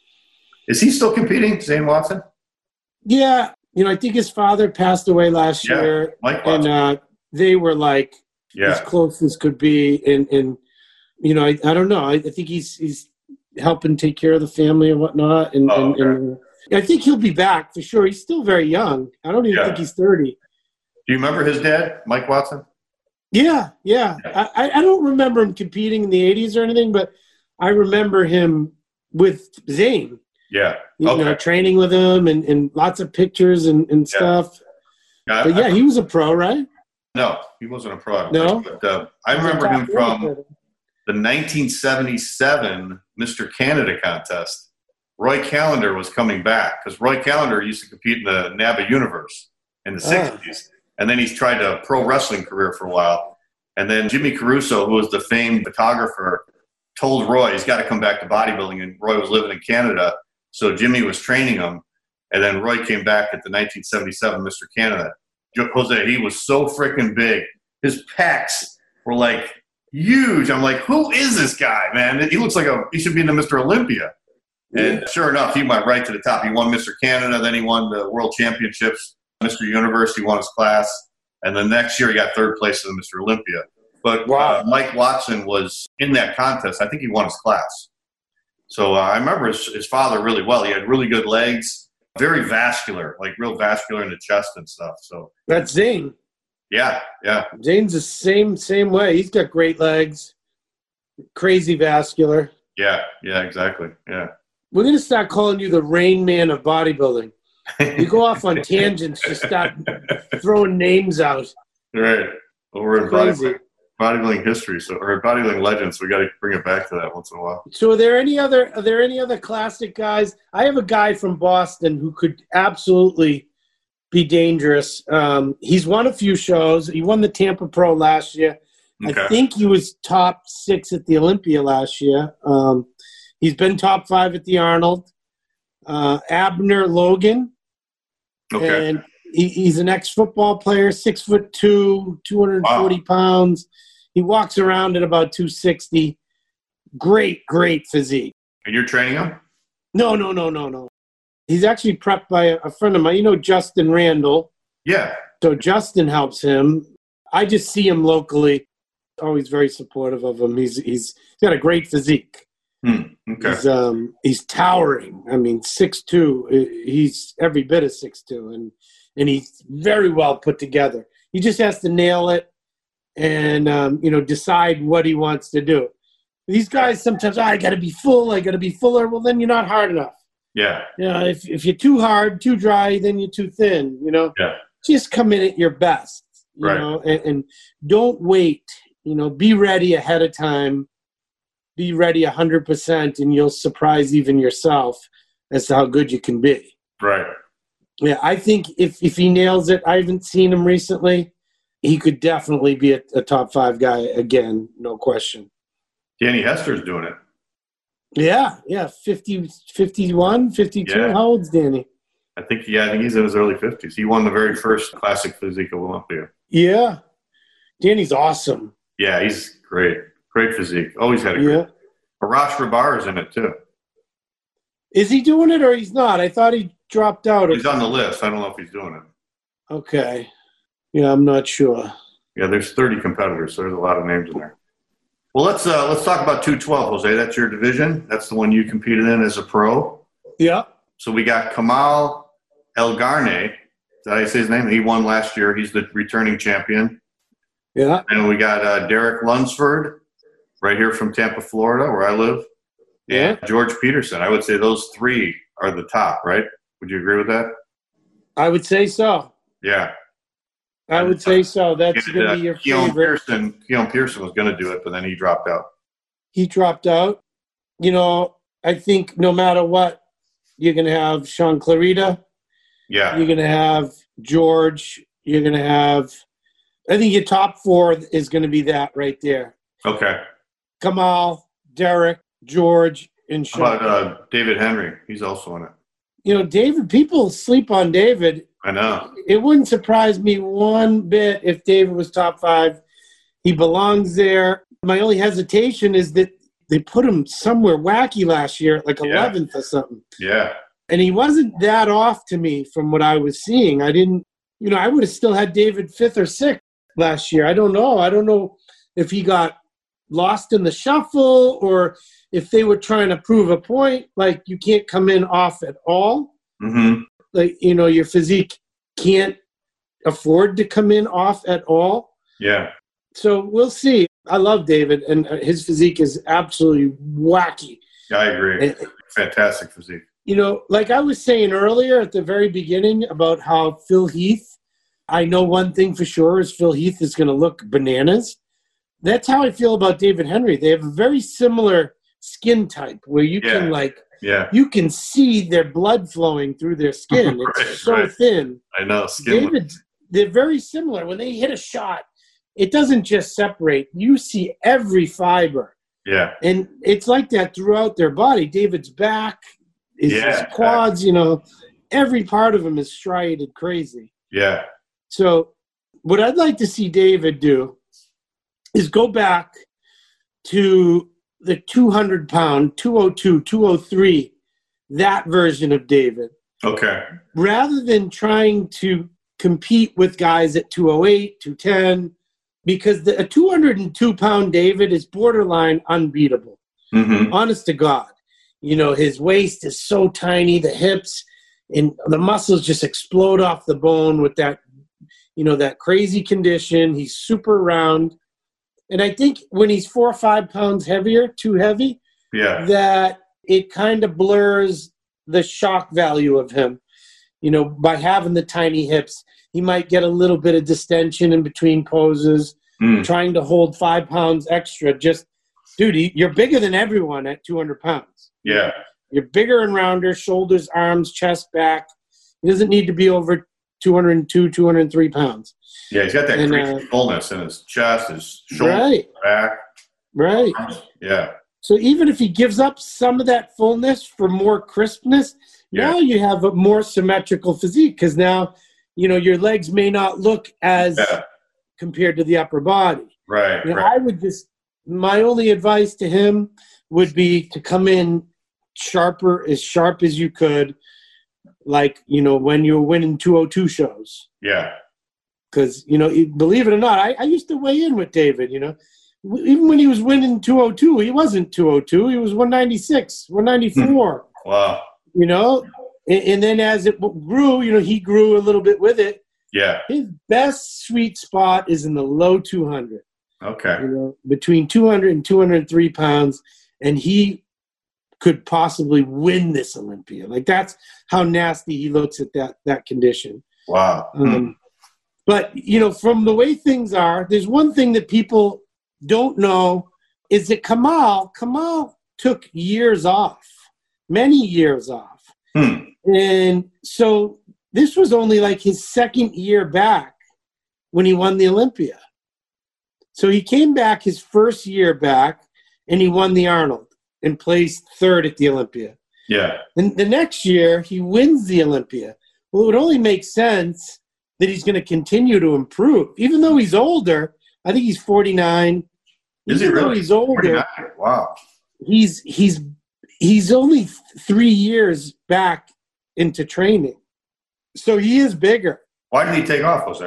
Is he still competing, Zane Watson? Yeah. You know, I think his father passed away last yeah, year, Mike and uh, they were like yeah. as close as could be. And, and you know, I, I don't know. I, I think he's he's helping take care of the family and whatnot. And, oh, and, okay. and I think he'll be back for sure. He's still very young. I don't even yeah. think he's thirty. Do you remember his dad, Mike Watson? Yeah, yeah. yeah. I, I don't remember him competing in the eighties or anything, but I remember him with Zane. Yeah. You okay. know, training with him and, and lots of pictures and, and yeah. stuff. Yeah, but yeah, I, he was a pro, right? No, he wasn't a pro. No? Think, but, uh, I remember him from the nineteen seventy-seven Mister Canada contest. Roy Callender was coming back because Roy Callender used to compete in the NABBA universe in the sixties. Oh. And then he's tried a pro wrestling career for a while. And then Jimmy Caruso, who was the famed photographer, told Roy he's got to come back to bodybuilding. And Roy was living in Canada. So Jimmy was training him, and then Roy came back at the nineteen seventy-seven Mister Canada. Jose, he was so freaking big. His pecs were like huge. I'm like, who is this guy, man? He looks like a he should be in the Mister Olympia. And yeah. sure enough, he went right to the top. He won Mister Canada, then he won the World Championships, Mister Universe. He won his class, and then next year he got third place in the Mister Olympia. But wow. uh, Mike Watson was in that contest. I think he won his class. So uh, I remember his, his father really well. He had really good legs, very vascular, like real vascular in the chest and stuff. So that's Zane. Yeah, yeah. Zane's the same same way. He's got great legs, crazy vascular. Yeah, yeah, exactly. Yeah. We're gonna start calling you the Rain Man of bodybuilding. You go off on tangents, just start throwing names out. Right. Well, we're in bodybuilding, bodybuilding history, so or bodybuilding legends. So we got to bring it back to that once in a while. So, are there any other? Are there any other classic guys? I have a guy from Boston who could absolutely be dangerous. Um, he's won a few shows. He won the Tampa Pro last year. Okay. I think he was top six at the Olympia last year. Um, he's been top five at the Arnold. Uh, Abner Logan. Okay. And he, he's an ex-football player, six foot two, two hundred forty wow. pounds. He walks around at about two sixty. Great, great physique. And you're training him? No, no, no, no, no. He's actually prepped by a, a friend of mine. You know Justin Randall? Yeah. So Justin helps him. I just see him locally. Always very supportive of him. He's he's got a great physique. Hmm. Okay. He's um he's towering. I mean, six two. He's every bit of six two, and and he's very well put together. He just has to nail it, and um, you know, decide what he wants to do. These guys sometimes, oh, I got to be full. I got to be fuller. Well, then you're not hard enough. Yeah. You know, if if you're too hard, too dry, then you're too thin. You know. Yeah. Just come in at your best. you Right. know, and, and don't wait. You know, be ready ahead of time. Be ready one hundred percent, and you'll surprise even yourself as to how good you can be. Right. Yeah, I think if, if he nails it, I haven't seen him recently, he could definitely be a, a top five guy again, no question. Danny Hester's doing it. Yeah, yeah, fifty, fifty-one, fifty-two. Yeah. How old's Danny? I think, yeah, I think he's in his early fifties. He won the very first Classic Physique of Olympia. Yeah. Danny's awesome. Yeah, he's great. Great physique. Always had a great. Yeah. Arash Rabar is in it too. Is he doing it or he's not? I thought he dropped out. He's on the list. I don't know if he's doing it. Okay. Yeah, I'm not sure. Yeah, there's thirty competitors, so there's a lot of names in there. Well, let's uh, let's talk about two twelve, Jose. That's your division. That's the one you competed in as a pro. Yeah. So we got Kamal Elgarne. Did I say his name? He won last year. He's the returning champion. Yeah. And we got uh, Derek Lunsford, right here from Tampa, Florida, where I live. And Yeah. George Peterson. I would say those three are the top, right? Would you agree with that? I would say so. Yeah. I would say so. That's And, going to uh, be your Keon favorite. Pearson, Keon Pearson was going to do it, but then he dropped out. He dropped out. You know, I think no matter what, you're going to have Sean Clarita. Yeah. You're going to have George. You're going to have – I think your top four is going to be that right there. Okay. Kamal, Derek, George, and How Sean. about uh, David Henry? He's also in it. You know, David, people sleep on David. I know. It wouldn't surprise me one bit if David was top five. He belongs there. My only hesitation is that they put him somewhere wacky last year, like Yeah. eleventh or something. Yeah. And he wasn't that off to me from what I was seeing. I didn't, you know, I would have still had David fifth or sixth last year. I don't know. I don't know if he got lost in the shuffle or if they were trying to prove a point. Like, you can't come in off at all. Mm-hmm. Like, you know, your physique can't afford to come in off at all. Yeah. So we'll see. I love David, and his physique is absolutely wacky. Yeah, I agree. And, Fantastic physique. you know, like I was saying earlier at the very beginning about how Phil Heath, I know one thing for sure is Phil Heath is going to look bananas. That's how I feel about David Henry. They have a very similar skin type where you Yeah. can like, Yeah. you can see their blood flowing through their skin. It's Right, so right. thin. I know. Skin. David, they're very similar. When they hit a shot, it doesn't just separate. You see every fiber. Yeah. And it's like that throughout their body. David's back, his, Yeah, his quads, you know, every part of him is striated crazy. Yeah. So what I'd like to see David do is go back to the two hundred pound, two oh two, two oh three, that version of David. Okay. Rather than trying to compete with guys at two oh eight, two ten, because the, a two hundred two pound David is borderline unbeatable. Mm-hmm. Honest to God. You know, his waist is so tiny, the hips and the muscles just explode off the bone with that, you know, that crazy condition. He's super round. And I think when he's four or five pounds heavier, too heavy, Yeah. that it kind of blurs the shock value of him. You know, by having the tiny hips, he might get a little bit of distension in between poses, Mm. trying to hold five pounds extra. Just, dude, he, you're bigger than everyone at two hundred pounds. Yeah. You're bigger and rounder, shoulders, arms, chest, back. He doesn't need to be over two hundred two, two hundred three pounds. Yeah. He's got that And, crazy uh, fullness in his chest, his shoulders, Right, back. right. Yeah. So even if he gives up some of that fullness for more crispness, Yeah. now you have a more symmetrical physique because now, you know, your legs may not look as Yeah. compared to the upper body. Right. You know, Right. I would just, my only advice to him would be to come in sharper, as sharp as you could, like, you know, when you were winning two oh two shows. Yeah. Because, you know, believe it or not, I, I used to weigh in with David, you know. Even when he was winning two oh two, he wasn't two oh two. He was one ninety-six, one ninety-four, Wow. you know. And, and then as it grew, you know, he grew a little bit with it. Yeah. His best sweet spot is in the low two hundred, Okay. you know, between two hundred and two hundred three pounds. And he could possibly win this Olympia. Like, that's how nasty he looks at that that condition. Wow. Um, But, you know, from the way things are, there's one thing that people don't know is that Kamal, Kamal took years off, many years off. Hmm. And so this was only like his second year back when he won the Olympia. So he came back his first year back and he won the Arnold and placed third at the Olympia. Yeah. And the next year he wins the Olympia. Well, it would only make sense that he's going to continue to improve. Even though he's older, I think he's forty-nine. Is he Even though really? he's older, forty-nine? Wow. he's he's he's only three years back into training. So he is bigger. Why did he take off, Jose?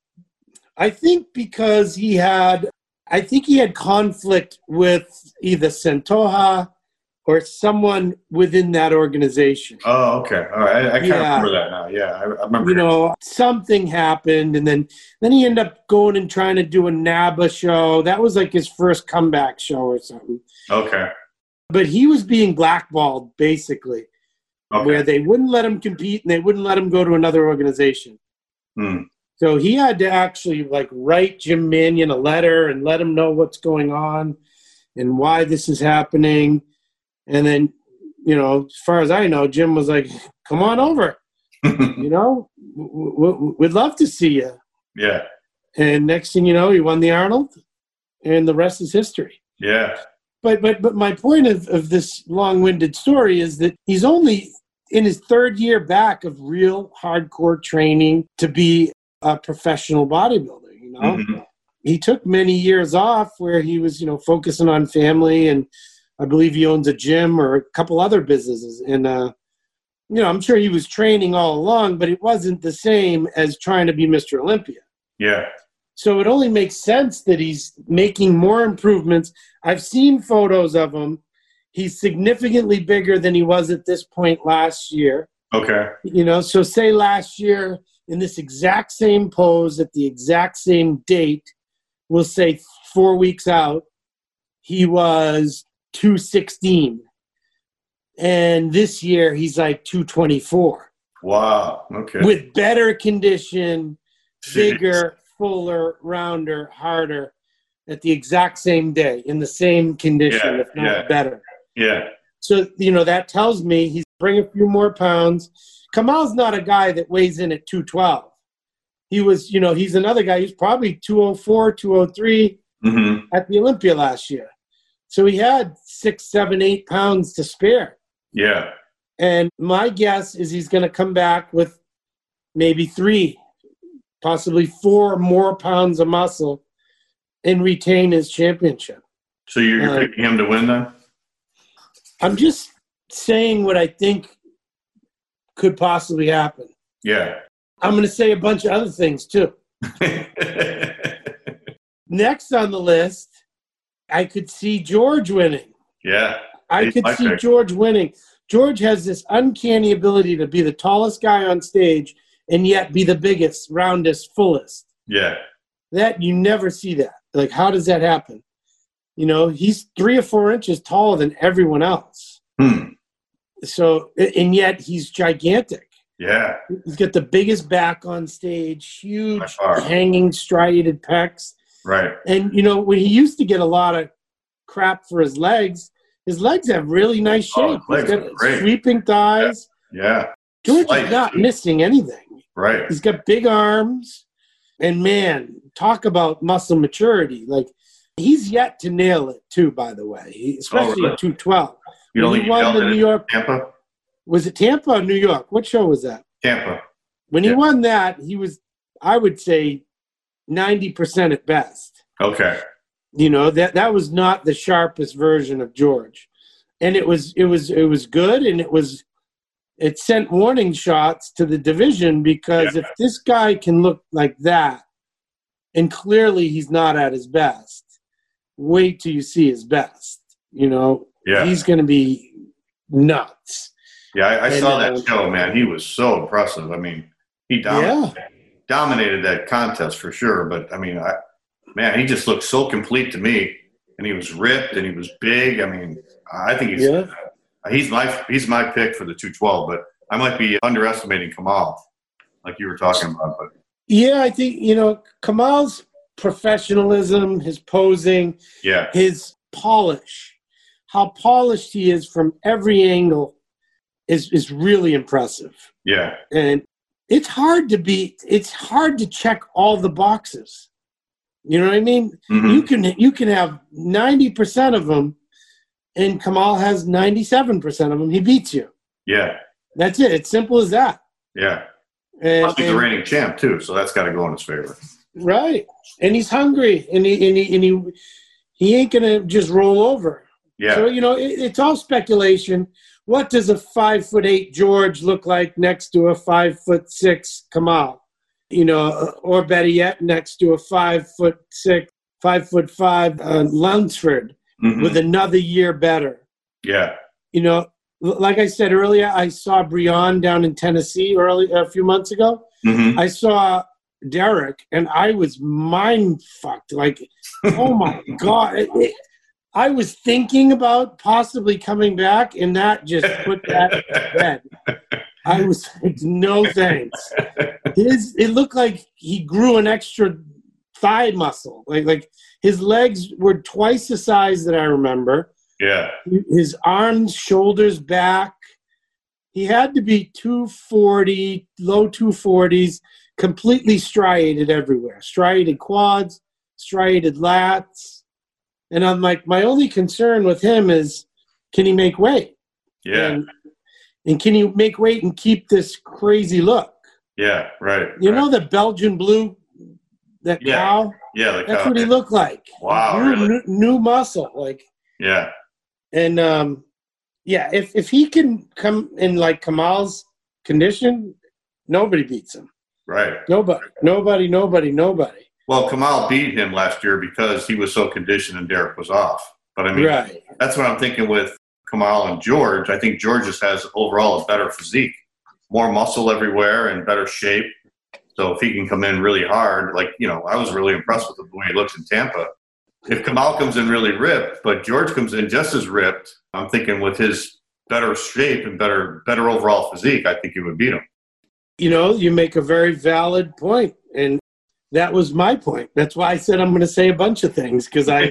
I think because he had I think he had conflict with either Santoja or someone within that organization. Oh, okay. All right. I, I can't Yeah. remember that now. Yeah, I, I remember. You know, something happened, and then then he ended up going and trying to do a NABA show. That was like his first comeback show or something. Okay. But he was being blackballed, basically, Okay. where they wouldn't let him compete and they wouldn't let him go to another organization. Hmm. So he had to actually like write Jim Mannion a letter and let him know what's going on and why this is happening. And then, you know, as far as I know, Jim was like, come on over. You know, w- w- we'd love to see you. Yeah. And next thing you know, he won the Arnold, and the rest is history. Yeah. But but but my point of, of this long-winded story is that he's only in his third year back of real hardcore training to be a professional bodybuilder, you know? Mm-hmm. He took many years off where he was, you know, focusing on family, and I believe he owns a gym or a couple other businesses. And, uh, you know, I'm sure he was training all along, but it wasn't the same as trying to be Mister Olympia. Yeah. So it only makes sense that he's making more improvements. I've seen photos of him. He's significantly bigger than he was at this point last year. Okay. You know, so say last year in this exact same pose at the exact same date, we'll say four weeks out, he was two sixteen. And this year he's like two twenty-four. Wow. Okay. With better condition, Jeez. bigger, fuller, rounder, harder at the exact same day in the same condition, Yeah, if not yeah. better. Yeah. So, you know, that tells me he's bringing a few more pounds. Kamal's not a guy that weighs in at two twelve. He was, you know, he's another guy. He's probably two oh four, two oh three Mm-hmm. at the Olympia last year. So he had six, seven, eight pounds to spare. Yeah. And my guess is he's going to come back with maybe three, possibly four more pounds of muscle and retain his championship. So you're, you're Uh, picking him to win then? I'm just saying what I think could possibly happen. Yeah. I'm going to say a bunch of other things too. Next on the list, I could see George winning. Yeah. I He's could my see pick. George winning. George has this uncanny ability to be the tallest guy on stage and yet be the biggest, roundest, fullest. Yeah. That you never see that. Like, how does that happen? You know, he's three or four inches taller than everyone else. Hmm. So, and yet he's gigantic. Yeah. He's got the biggest back on stage, By huge far. hanging striated pecs. Right. And, you know, when he used to get a lot of crap for his legs, his legs have really nice Oh, shape. his legs He's are got great. sweeping thighs. Yeah. George Slight, is not too. missing anything. Right. He's got big arms. And, man, talk about muscle maturity. Like, he's yet to nail it, too, by the way, he, especially really? at two twelve. You When don't he think won nailed the it New in York, Tampa? was it Tampa or New York? What show was that? Tampa. When he Yeah. won that, he was, I would say, ninety percent at best. Okay. You know, that that was not the sharpest version of George. And it was it was it was good, and it was it sent warning shots to the division, because Yeah. if this guy can look like that, and clearly he's not at his best, wait till you see his best. You know, Yeah. he's going to be nuts. Yeah, I, I And, saw uh, that show, man. He was so impressive. I mean, he dominated, dominated that contest for sure. But, I mean, I, man, he just looked so complete to me. And he was ripped and he was big. I mean, I think he's Yeah. he's my he's my pick for the two twelve. But I might be underestimating Kamal, like you were talking about. But Yeah, I think, you know, Kamal's professionalism, his posing, Yeah. his polish, how polished he is from every angle is, is really impressive. Yeah. And it's hard to be, it's hard to check all the boxes. You know what I mean? Mm-hmm. You can, you can have ninety percent of them and Kamal has ninety-seven percent of them. He beats you. Yeah. That's it. It's simple as that. Yeah. And, Plus he's and- the reigning champ too, so that's got to go in his favor. Right. And he's hungry and he, and he, and he, he ain't going to just roll over. Yeah. So, you know, it, it's all speculation. What does a five foot eight George look like next to a five foot six Kamal? You know, or better yet, next to a five foot six, five foot five uh, Lunsford Mhm. with another year better. Yeah. You know, l- like I said earlier, I saw Breon down in Tennessee early a few months ago. Mhm. I saw Derek, and I was mind fucked. Like, oh my god! It- it- I was thinking about possibly coming back, and that just put that to bed. I was like, no thanks. His it looked like he grew an extra thigh muscle. Like like his legs were twice the size that I remember. Yeah. His arms, shoulders, back. He had to be two forty, low two forties, completely striated everywhere. Striated quads, striated lats. And I'm like, my only concern with him is, can he make weight? Yeah. And, and can he make weight and keep this crazy look? Yeah. Right. You right. know the Belgian blue, that Yeah. cow? Yeah. Like That's how- what he looked like. Wow, New, really? new, new muscle. Like, Yeah. and um, yeah, if if he can come in like Kamal's condition, nobody beats him. Right. Nobody, nobody, nobody, nobody. Well, Kamal beat him last year because he was so conditioned and Derek was off. But I mean, Right. that's what I'm thinking with Kamal and George. I think George just has overall a better physique, more muscle everywhere and better shape. So if he can come in really hard, like, you know, I was really impressed with the way he looks in Tampa. If Kamal comes in really ripped, but George comes in just as ripped, I'm thinking with his better shape and better better overall physique, I think he would beat him. You know, you make a very valid point, and that was my point. That's why I said I'm going to say a bunch of things, because I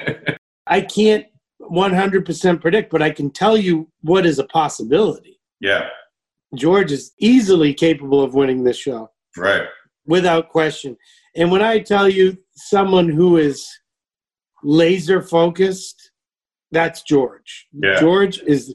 I can't one hundred percent predict, but I can tell you what is a possibility. Yeah, George is easily capable of winning this show, right. without question. And when I tell you someone who is laser focused, that's George. Yeah. George is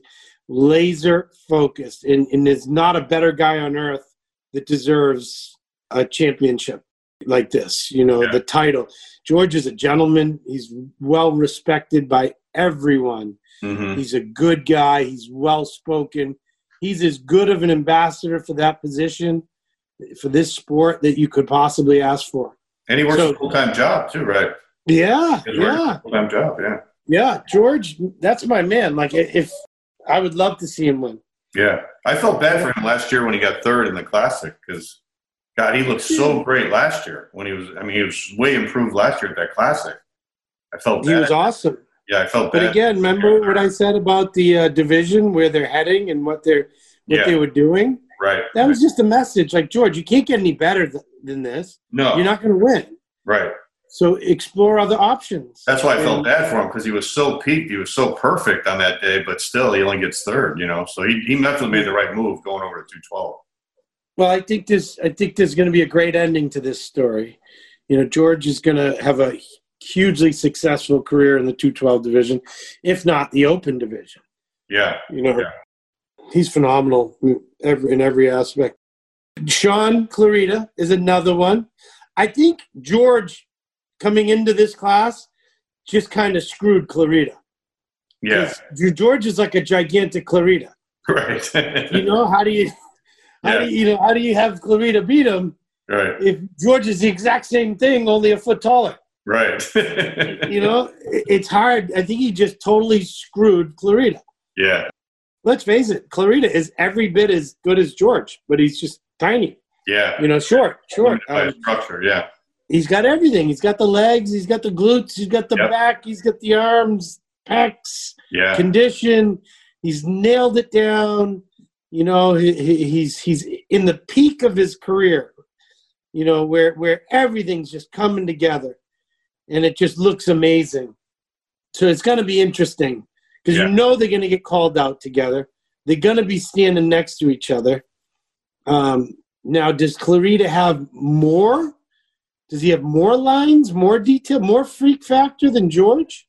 laser focused, and, and there's not a better guy on earth that deserves a championship like this, you know, Yeah. the title. George is a gentleman. He's well respected by everyone. Mm-hmm. He's a good guy. He's well spoken. He's as good of an ambassador for that position, for this sport, that you could possibly ask for. And he works So- a full-time job too, right? Yeah, He works yeah, a full-time job, yeah. yeah. George, that's my man. Like, if I would love to see him win. Yeah. I felt bad for him last year when he got third in the Classic because, God, he looked so great last year when he was – I mean, he was way improved last year at that Classic. I felt He bad. was awesome. Yeah, I felt But bad. again, remember what I said about the uh, division, where they're heading and what they're what Yeah. they were doing? Right. That was just a message. Like, George, you can't get any better th- than this. No. You're not going to win. Right. So explore other options. That's why I felt And- bad for him because he was so peaked. He was so perfect on that day, but still he only gets third, you know. So he, he definitely made the right move going over to two twelve. Well, I think this. I think there's going to be a great ending to this story. You know, George is going to have a hugely successful career in the two twelve division, if not the open division. Yeah. You know, Yeah. he's phenomenal in every, in every aspect. Sean Clarita is another one. I think George, coming into this class, just kind of screwed Clarita. Yeah. 'Cause George is like a gigantic Clarita. Right. You know, how do you, how Yeah. do you, you know, how do you have Clarita beat him Right. if George is the exact same thing, only a foot taller? Right. You know, it- it's hard. I think he just totally screwed Clarita. Yeah. Let's face it, Clarita is every bit as good as George, but he's just tiny. Yeah. You know, short, short. Limited by Um, his structure. Yeah. he's got everything. He's got the legs. He's got the glutes. He's got the Yep. back. He's got the arms, pecs, Yeah. condition. He's nailed it down. You know, he, he, he's he's in the peak of his career. you know, where where everything's just coming together, and it just looks amazing. So it's going to be interesting because yeah. you know they're going to get called out together. They're going to be standing next to each other. Um, now, does Clarida have more? Does he have more lines, more detail, more freak factor than George?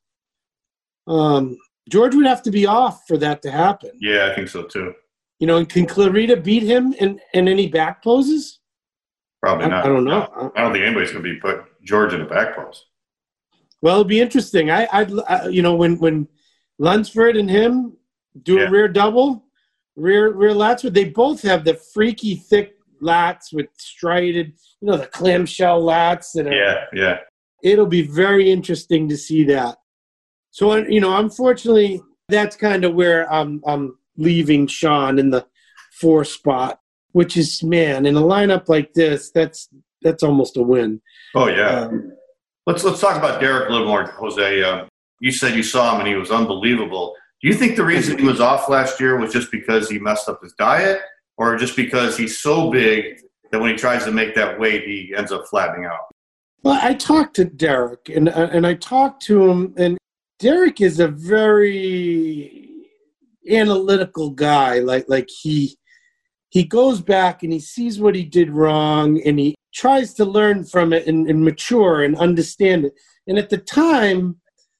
Um, George would have to be off for that to happen. Yeah, I think so too. You know, and can Clarida beat him in, in any back poses? Probably I, not. I don't know. No, I don't think anybody's going to be put George in a back pose. Well, it'd be interesting. I, I'd, I, you know, when when Lunsford and him do yeah. a rear double, rear rear lats, they both have the freaky thick lats with striated, you know, the clamshell lats that are. Yeah, yeah. It'll be very interesting to see that. So, you know, unfortunately, that's kind of where I'm I'm leaving Sean in the four spot, which is, man, in a lineup like this, that's that's almost a win. Oh yeah. Um, let's let's talk about Derek a little more, Jose. Uh, you said you saw him and he was unbelievable. Do you think the reason he was off last year was just because he messed up his diet, or just because he's so big that when he tries to make that weight, he ends up flattening out? Well, I talked to Derek, and and I talked to him, and Derek is a very analytical guy. Like like he he goes back and he sees what he did wrong, and he tries to learn from it and, and mature and understand it. And at the time,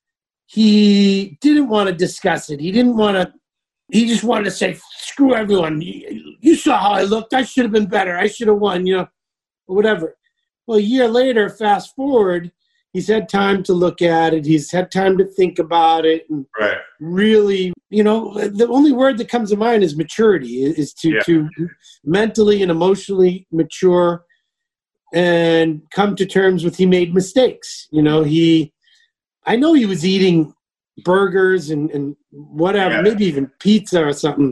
he didn't want to discuss it. He didn't want to. He just wanted to say, "Screw everyone. You, you saw how I looked. I should have been better. I should have won." You know, or whatever. Well, a year later, fast forward, he's had time to look at it. He's had time to think about it, and right. really, you know, the only word that comes to mind is maturity. Is to yeah. to mentally and emotionally mature, and come to terms with he made mistakes. You know, he, I know he was eating burgers and, and whatever, yeah. maybe even pizza or something.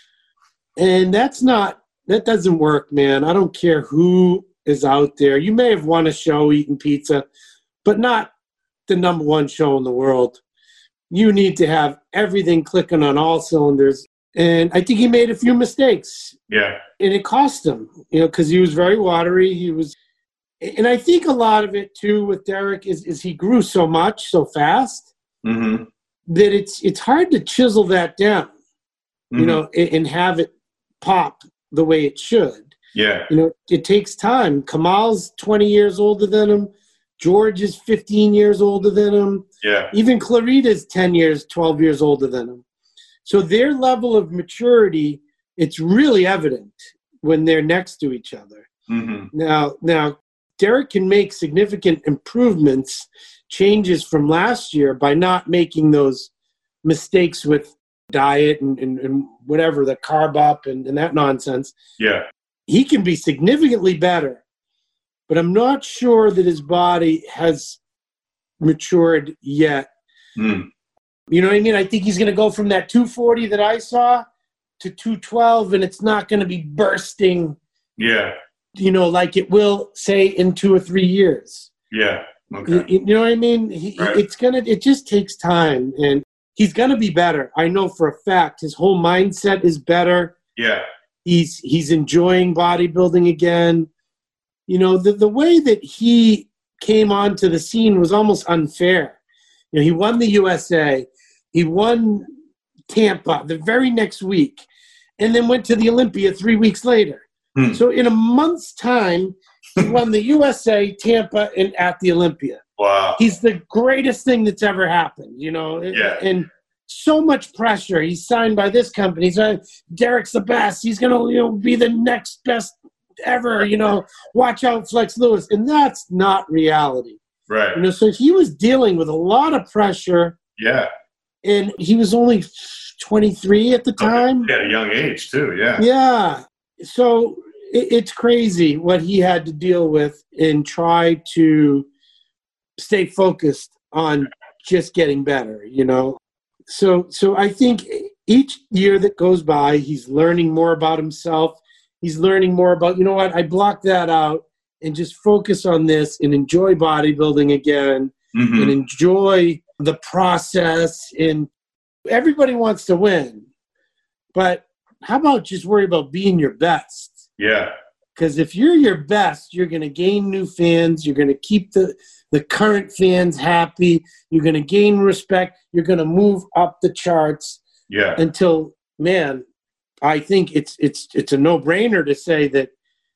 And that's not, that doesn't work, man. I don't care who is out there. You may have won a show eating pizza, but not the number one show in the world. You need to have everything clicking on all cylinders. And I think he made a few mistakes. Yeah. And it cost him, you know, because he was very watery. He was, and I think a lot of it too with Derek is, is he grew so much so fast mm-hmm. that it's it's hard to chisel that down, mm-hmm. you know, and, and have it pop the way it should. Yeah. You know, it takes time. Kamal's twenty years older than him. George is fifteen years older than him. Yeah. Even Clarita's ten years, twelve years older than him. So their level of maturity, it's really evident when they're next to each other. Mm-hmm. Now, now Derek can make significant improvements, changes from last year by not making those mistakes with diet and, and, and whatever, the carb up and, and that nonsense. Yeah. He can be significantly better, but I'm not sure that his body has matured yet. Mm. You know what I mean? I think he's going to go from that two forty that I saw to two twelve, and it's not going to be bursting. Yeah. You know, like it will, say, in two or three years. Yeah. Okay. You, you know what I mean? He, right. It's gonna. It just takes time, and he's gonna be better. I know for a fact. His whole mindset is better. Yeah. He's he's enjoying bodybuilding again. You know, the the way that he came onto the scene was almost unfair. You know, he won the U S A. He won Tampa the very next week, and then went to the Olympia three weeks later. Hmm. So in a month's time, he won the U S A, Tampa, and at the Olympia. Wow. He's the greatest thing that's ever happened, you know. Yeah. And so much pressure. He's signed by this company. He's uh, Derek's the best. He's going to, you know, be the next best ever, you know. Watch out, Flex Lewis. And that's not reality. Right. You know, so he was dealing with a lot of pressure. Yeah. And he was only twenty-three at the time. Okay. At a young age, too, yeah. Yeah. So it, it's crazy what he had to deal with and try to stay focused on just getting better, you know. So so I think each year that goes by, he's learning more about himself. He's learning more about, you know what, I blocked that out and just focus on this and enjoy bodybuilding again, mm-hmm. and enjoy the process. And everybody wants to win, but how about just worry about being your best? Yeah. Because if you're your best, you're going to gain new fans. You're going to keep the, the current fans happy. You're going to gain respect. You're going to move up the charts. Yeah. Until, man, I think it's it's it's a no-brainer to say that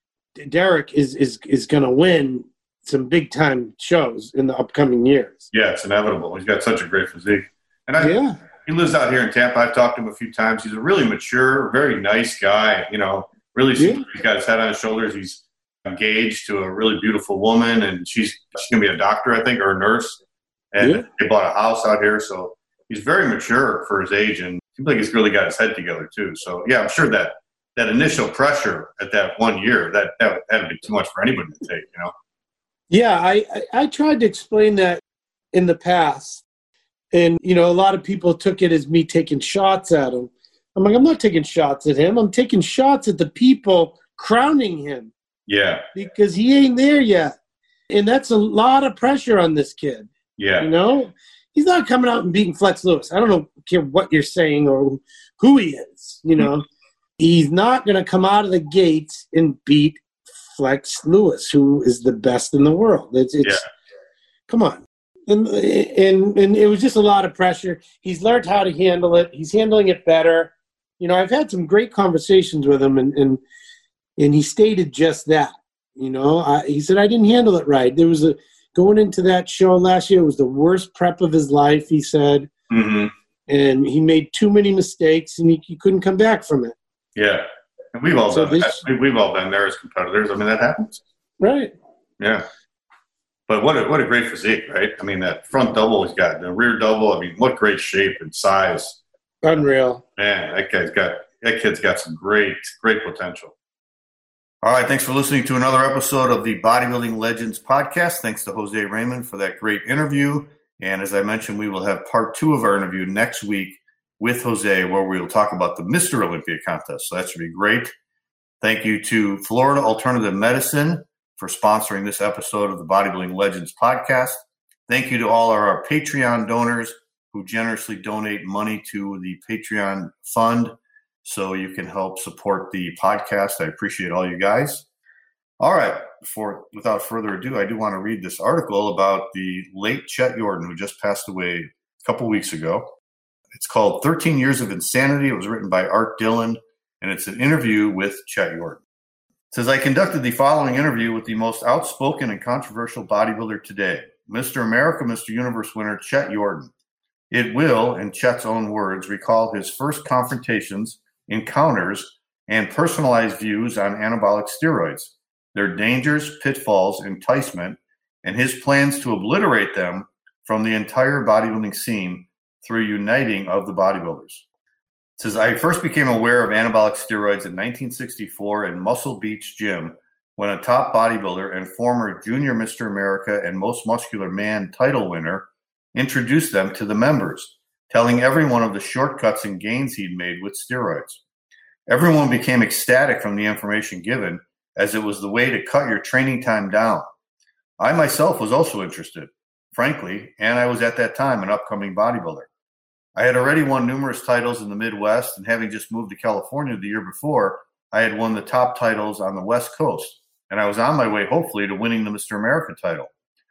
Derek is is is going to win some big-time shows in the upcoming years. Yeah, it's inevitable. He's got such a great physique. And I, yeah. he lives out here in Tampa. I've talked to him a few times. He's a really mature, very nice guy, you know. Really, yeah. He's got his head on his shoulders. He's engaged to a really beautiful woman, and she's she's going to be a doctor, I think, or a nurse. And yeah. they bought a house out here, so he's very mature for his age, and seems like he's really got his head together too. So yeah, I'm sure that that initial pressure at that one year that that had to be too much for anybody to take, you know. Yeah, I I, I tried to explain that in the past, and you know, a lot of people took it as me taking shots at him. I'm like, I'm not taking shots at him. I'm taking shots at the people crowning him. Yeah. Because he ain't there yet. And that's a lot of pressure on this kid. Yeah. You know? He's not coming out and beating Flex Lewis. I don't know care what you're saying or who he is, you know. Mm-hmm. He's not going to come out of the gates and beat Flex Lewis, who is the best in the world. It's, it's yeah. Come on. And, and, and it was just a lot of pressure. He's learned how to handle it. He's handling it better. You know, I've had some great conversations with him, and and, and he stated just that. You know, I, he said, I didn't handle it right. There was a going into that show last year, it was the worst prep of his life, he said. Mm-hmm. And he made too many mistakes, and he, he couldn't come back from it. Yeah. And we've all so done this, that. We've all been there as competitors. I mean, that happens. Right. Yeah. But what a, what a great physique, right? I mean, that front double he's got, the rear double, I mean, what great shape and size. Unreal. Man, that guy's got that kid's got some great, great potential. All right, thanks for listening to another episode of the Bodybuilding Legends podcast. Thanks to Jose Raymond for that great interview. And as I mentioned, we will have part two of our interview next week with Jose, where we will talk about the Mister Olympia contest. So that should be great. Thank you to Florida Alternative Medicine for sponsoring this episode of the Bodybuilding Legends podcast. Thank you to all our Patreon donors who generously donate money to the Patreon fund so you can help support the podcast. I appreciate all you guys. All right, before, without further ado, I do want to read this article about the late Chet Yorton, who just passed away a couple weeks ago. It's called thirteen Years of Insanity. It was written by Art Dillon, and it's an interview with Chet Yorton. It says, I conducted the following interview with the most outspoken and controversial bodybuilder today, Mister America, Mister Universe winner Chet Yorton. It will, in Chet's own words, recall his first confrontations, encounters, and personalized views on anabolic steroids, their dangers, pitfalls, enticement, and his plans to obliterate them from the entire bodybuilding scene through uniting of the bodybuilders. It says, I first became aware of anabolic steroids in nineteen sixty-four in Muscle Beach Gym when a top bodybuilder and former Junior Mister America and Most Muscular Man title winner introduced them to the members, telling everyone of the shortcuts and gains he'd made with steroids. Everyone became ecstatic from the information given, as it was the way to cut your training time down. I myself was also interested, frankly, and I was at that time an upcoming bodybuilder. I had already won numerous titles in the Midwest, and having just moved to California the year before, I had won the top titles on the West Coast, and I was on my way, hopefully, to winning the Mister America title.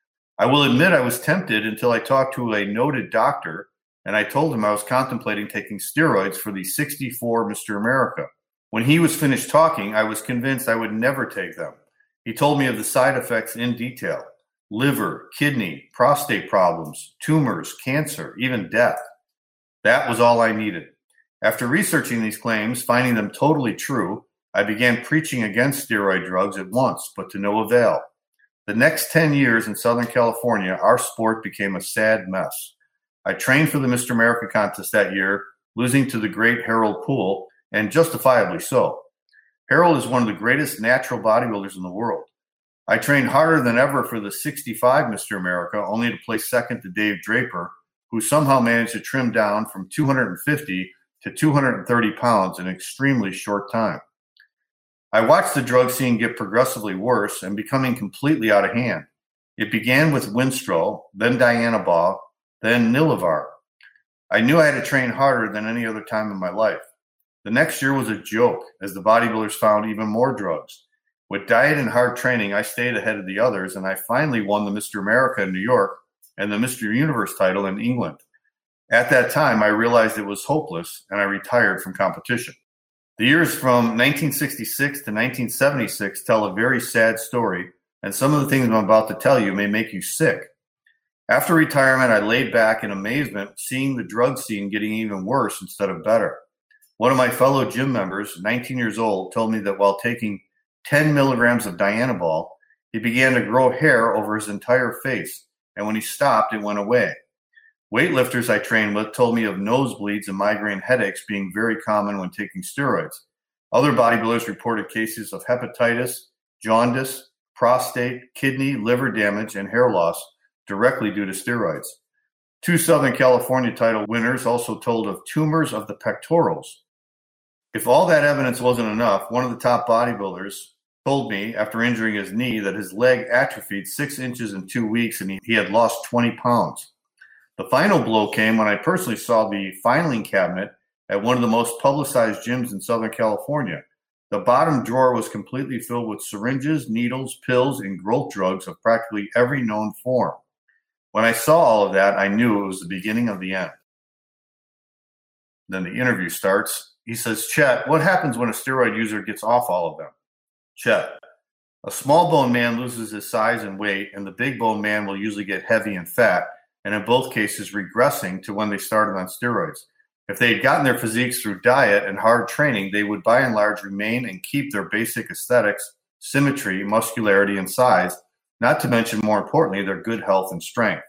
I will admit I was tempted until I talked to a noted doctor, and I told him I was contemplating taking steroids for the sixty-four Mister America. When he was finished talking, I was convinced I would never take them. He told me of the side effects in detail: liver, kidney, prostate problems, tumors, cancer, even death. That was all I needed. After researching these claims, finding them totally true, I began preaching against steroid drugs at once, but to no avail. The next ten years in Southern California, our sport became a sad mess. I trained for the Mister America contest that year, losing to the great Harold Poole, and justifiably so. Harold is one of the greatest natural bodybuilders in the world. I trained harder than ever for the sixty-five Mister America, only to place second to Dave Draper, who somehow managed to trim down from two hundred fifty to two hundred thirty pounds in an extremely short time. I watched the drug scene get progressively worse and becoming completely out of hand. It began with Winstrol, then Dianabol, then Nilevar. I knew I had to train harder than any other time in my life. The next year was a joke, as the bodybuilders found even more drugs. With diet and hard training, I stayed ahead of the others, and I finally won the Mister America in New York and the Mister Universe title in England. At that time, I realized it was hopeless, and I retired from competition. The years from nineteen sixty-six to nineteen seventy-six tell a very sad story, and some of the things I'm about to tell you may make you sick. After retirement, I laid back in amazement, seeing the drug scene getting even worse instead of better. One of my fellow gym members, nineteen years old, told me that while taking ten milligrams of Dianabol, he began to grow hair over his entire face, and when he stopped, it went away. Weightlifters I trained with told me of nosebleeds and migraine headaches being very common when taking steroids. Other bodybuilders reported cases of hepatitis, jaundice, prostate, kidney, liver damage, and hair loss directly due to steroids. Two Southern California title winners also told of tumors of the pectorals. If all that evidence wasn't enough, one of the top bodybuilders told me after injuring his knee that his leg atrophied six inches in two weeks and he, he had lost twenty pounds. The final blow came when I personally saw the filing cabinet at one of the most publicized gyms in Southern California. The bottom drawer was completely filled with syringes, needles, pills, and growth drugs of practically every known form. When I saw all of that, I knew it was the beginning of the end. Then the interview starts. He says, Chet, what happens when a steroid user gets off all of them? Chet, a small bone man loses his size and weight, and the big bone man will usually get heavy and fat, and in both cases regressing to when they started on steroids. If they had gotten their physiques through diet and hard training, they would by and large remain and keep their basic aesthetics, symmetry, muscularity, and size, not to mention, more importantly, their good health and strength.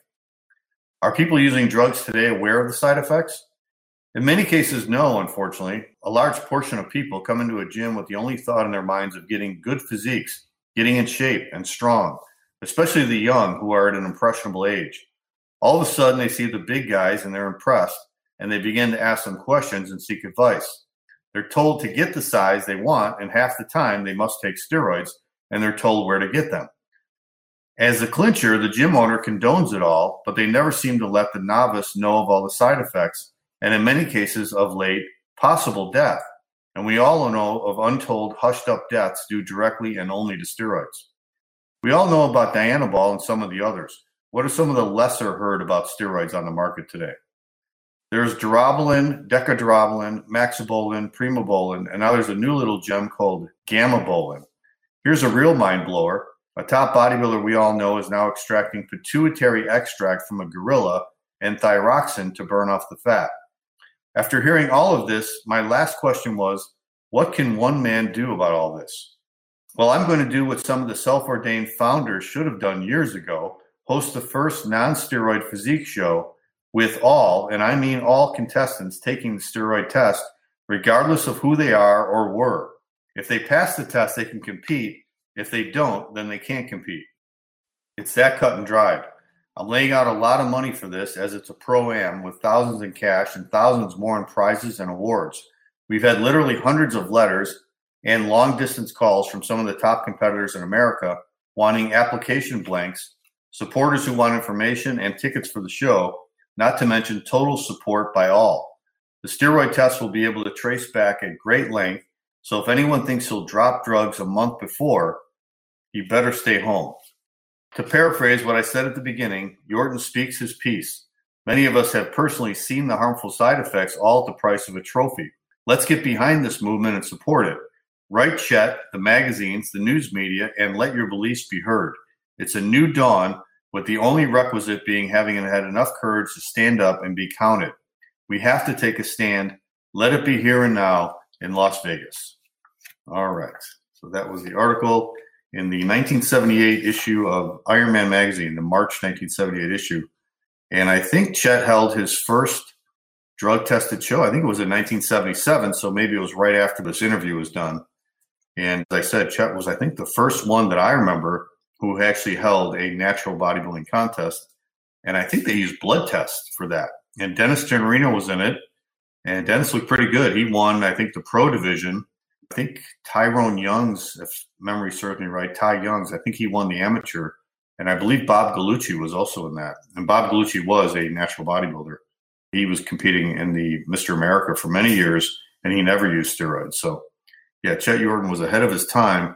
Are people using drugs today aware of the side effects? In many cases, no, unfortunately. A large portion of people come into a gym with the only thought in their minds of getting good physiques, getting in shape and strong, especially the young who are at an impressionable age. All of a sudden, they see the big guys and they're impressed, and they begin to ask them questions and seek advice. They're told to get the size they want, and half the time they must take steroids, and they're told where to get them. As a clincher, the gym owner condones it all, but they never seem to let the novice know of all the side effects, and in many cases of late, possible death. And we all know of untold, hushed-up deaths due directly and only to steroids. We all know about Dianabol and some of the others. What are some of the lesser heard about steroids on the market today? There's Durabolin, Decadurabolin, Maxibolin, Primobolin, and now there's a new little gem called Gamabolin. Here's a real mind blower. A top bodybuilder we all know is now extracting pituitary extract from a gorilla and thyroxin to burn off the fat. After hearing all of this, my last question was, what can one man do about all this? Well, I'm going to do what some of the self-ordained founders should have done years ago, host the first non-steroid physique show with all, and I mean all contestants taking the steroid test, regardless of who they are or were. If they pass the test, they can compete. If they don't, then they can't compete. It's that cut and dried. I'm laying out a lot of money for this as it's a pro-am with thousands in cash and thousands more in prizes and awards. We've had literally hundreds of letters and long-distance calls from some of the top competitors in America wanting application blanks, supporters who want information and tickets for the show, not to mention total support by all. The steroid test will be able to trace back at great length, so if anyone thinks he'll drop drugs a month before, he better stay home. To paraphrase what I said at the beginning, Yorton speaks his piece. Many of us have personally seen the harmful side effects all at the price of a trophy. Let's get behind this movement and support it. Write Chet, the magazines, the news media, and let your beliefs be heard. It's a new dawn, with the only requisite being having had enough courage to stand up and be counted. We have to take a stand. Let it be here and now in Las Vegas. All right. So that was the article in the nineteen seventy-eight issue of Iron Man magazine, the March nineteen seventy-eight issue. And I think Chet held his first drug-tested show. I think it was in nineteen seventy-seven, so maybe it was right after this interview was done. And as I said, Chet was, I think, the first one that I remember who actually held a natural bodybuilding contest. And I think they used blood tests for that. And Dennis Giannarino was in it. And Dennis looked pretty good. He won, I think, the pro division. I think Tyrone Youngs, if memory serves me right, Ty Youngs, I think he won the amateur. And I believe Bob Gallucci was also in that. And Bob Gallucci was a natural bodybuilder. He was competing in the Mister America for many years, and he never used steroids. So, yeah, Chet Yorton was ahead of his time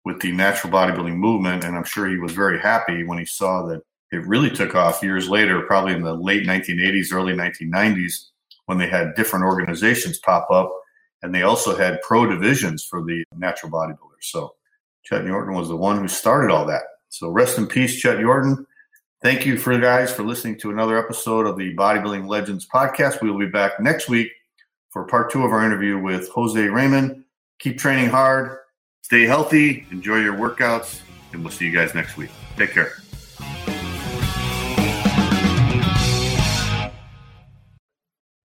with the natural bodybuilding movement, and I'm sure he was very happy when he saw that it really took off years later, probably in the late nineteen eighties, early nineteen nineties, when they had different organizations pop up, and they also had pro divisions for the natural bodybuilders. So Chet Yorton was the one who started all that. So rest in peace, Chet Yorton. Thank you for guys for listening to another episode of the Bodybuilding Legends podcast. We will be back next week for part two of our interview with Jose Raymond. Keep training hard, stay healthy, enjoy your workouts, and we'll see you guys next week. Take care.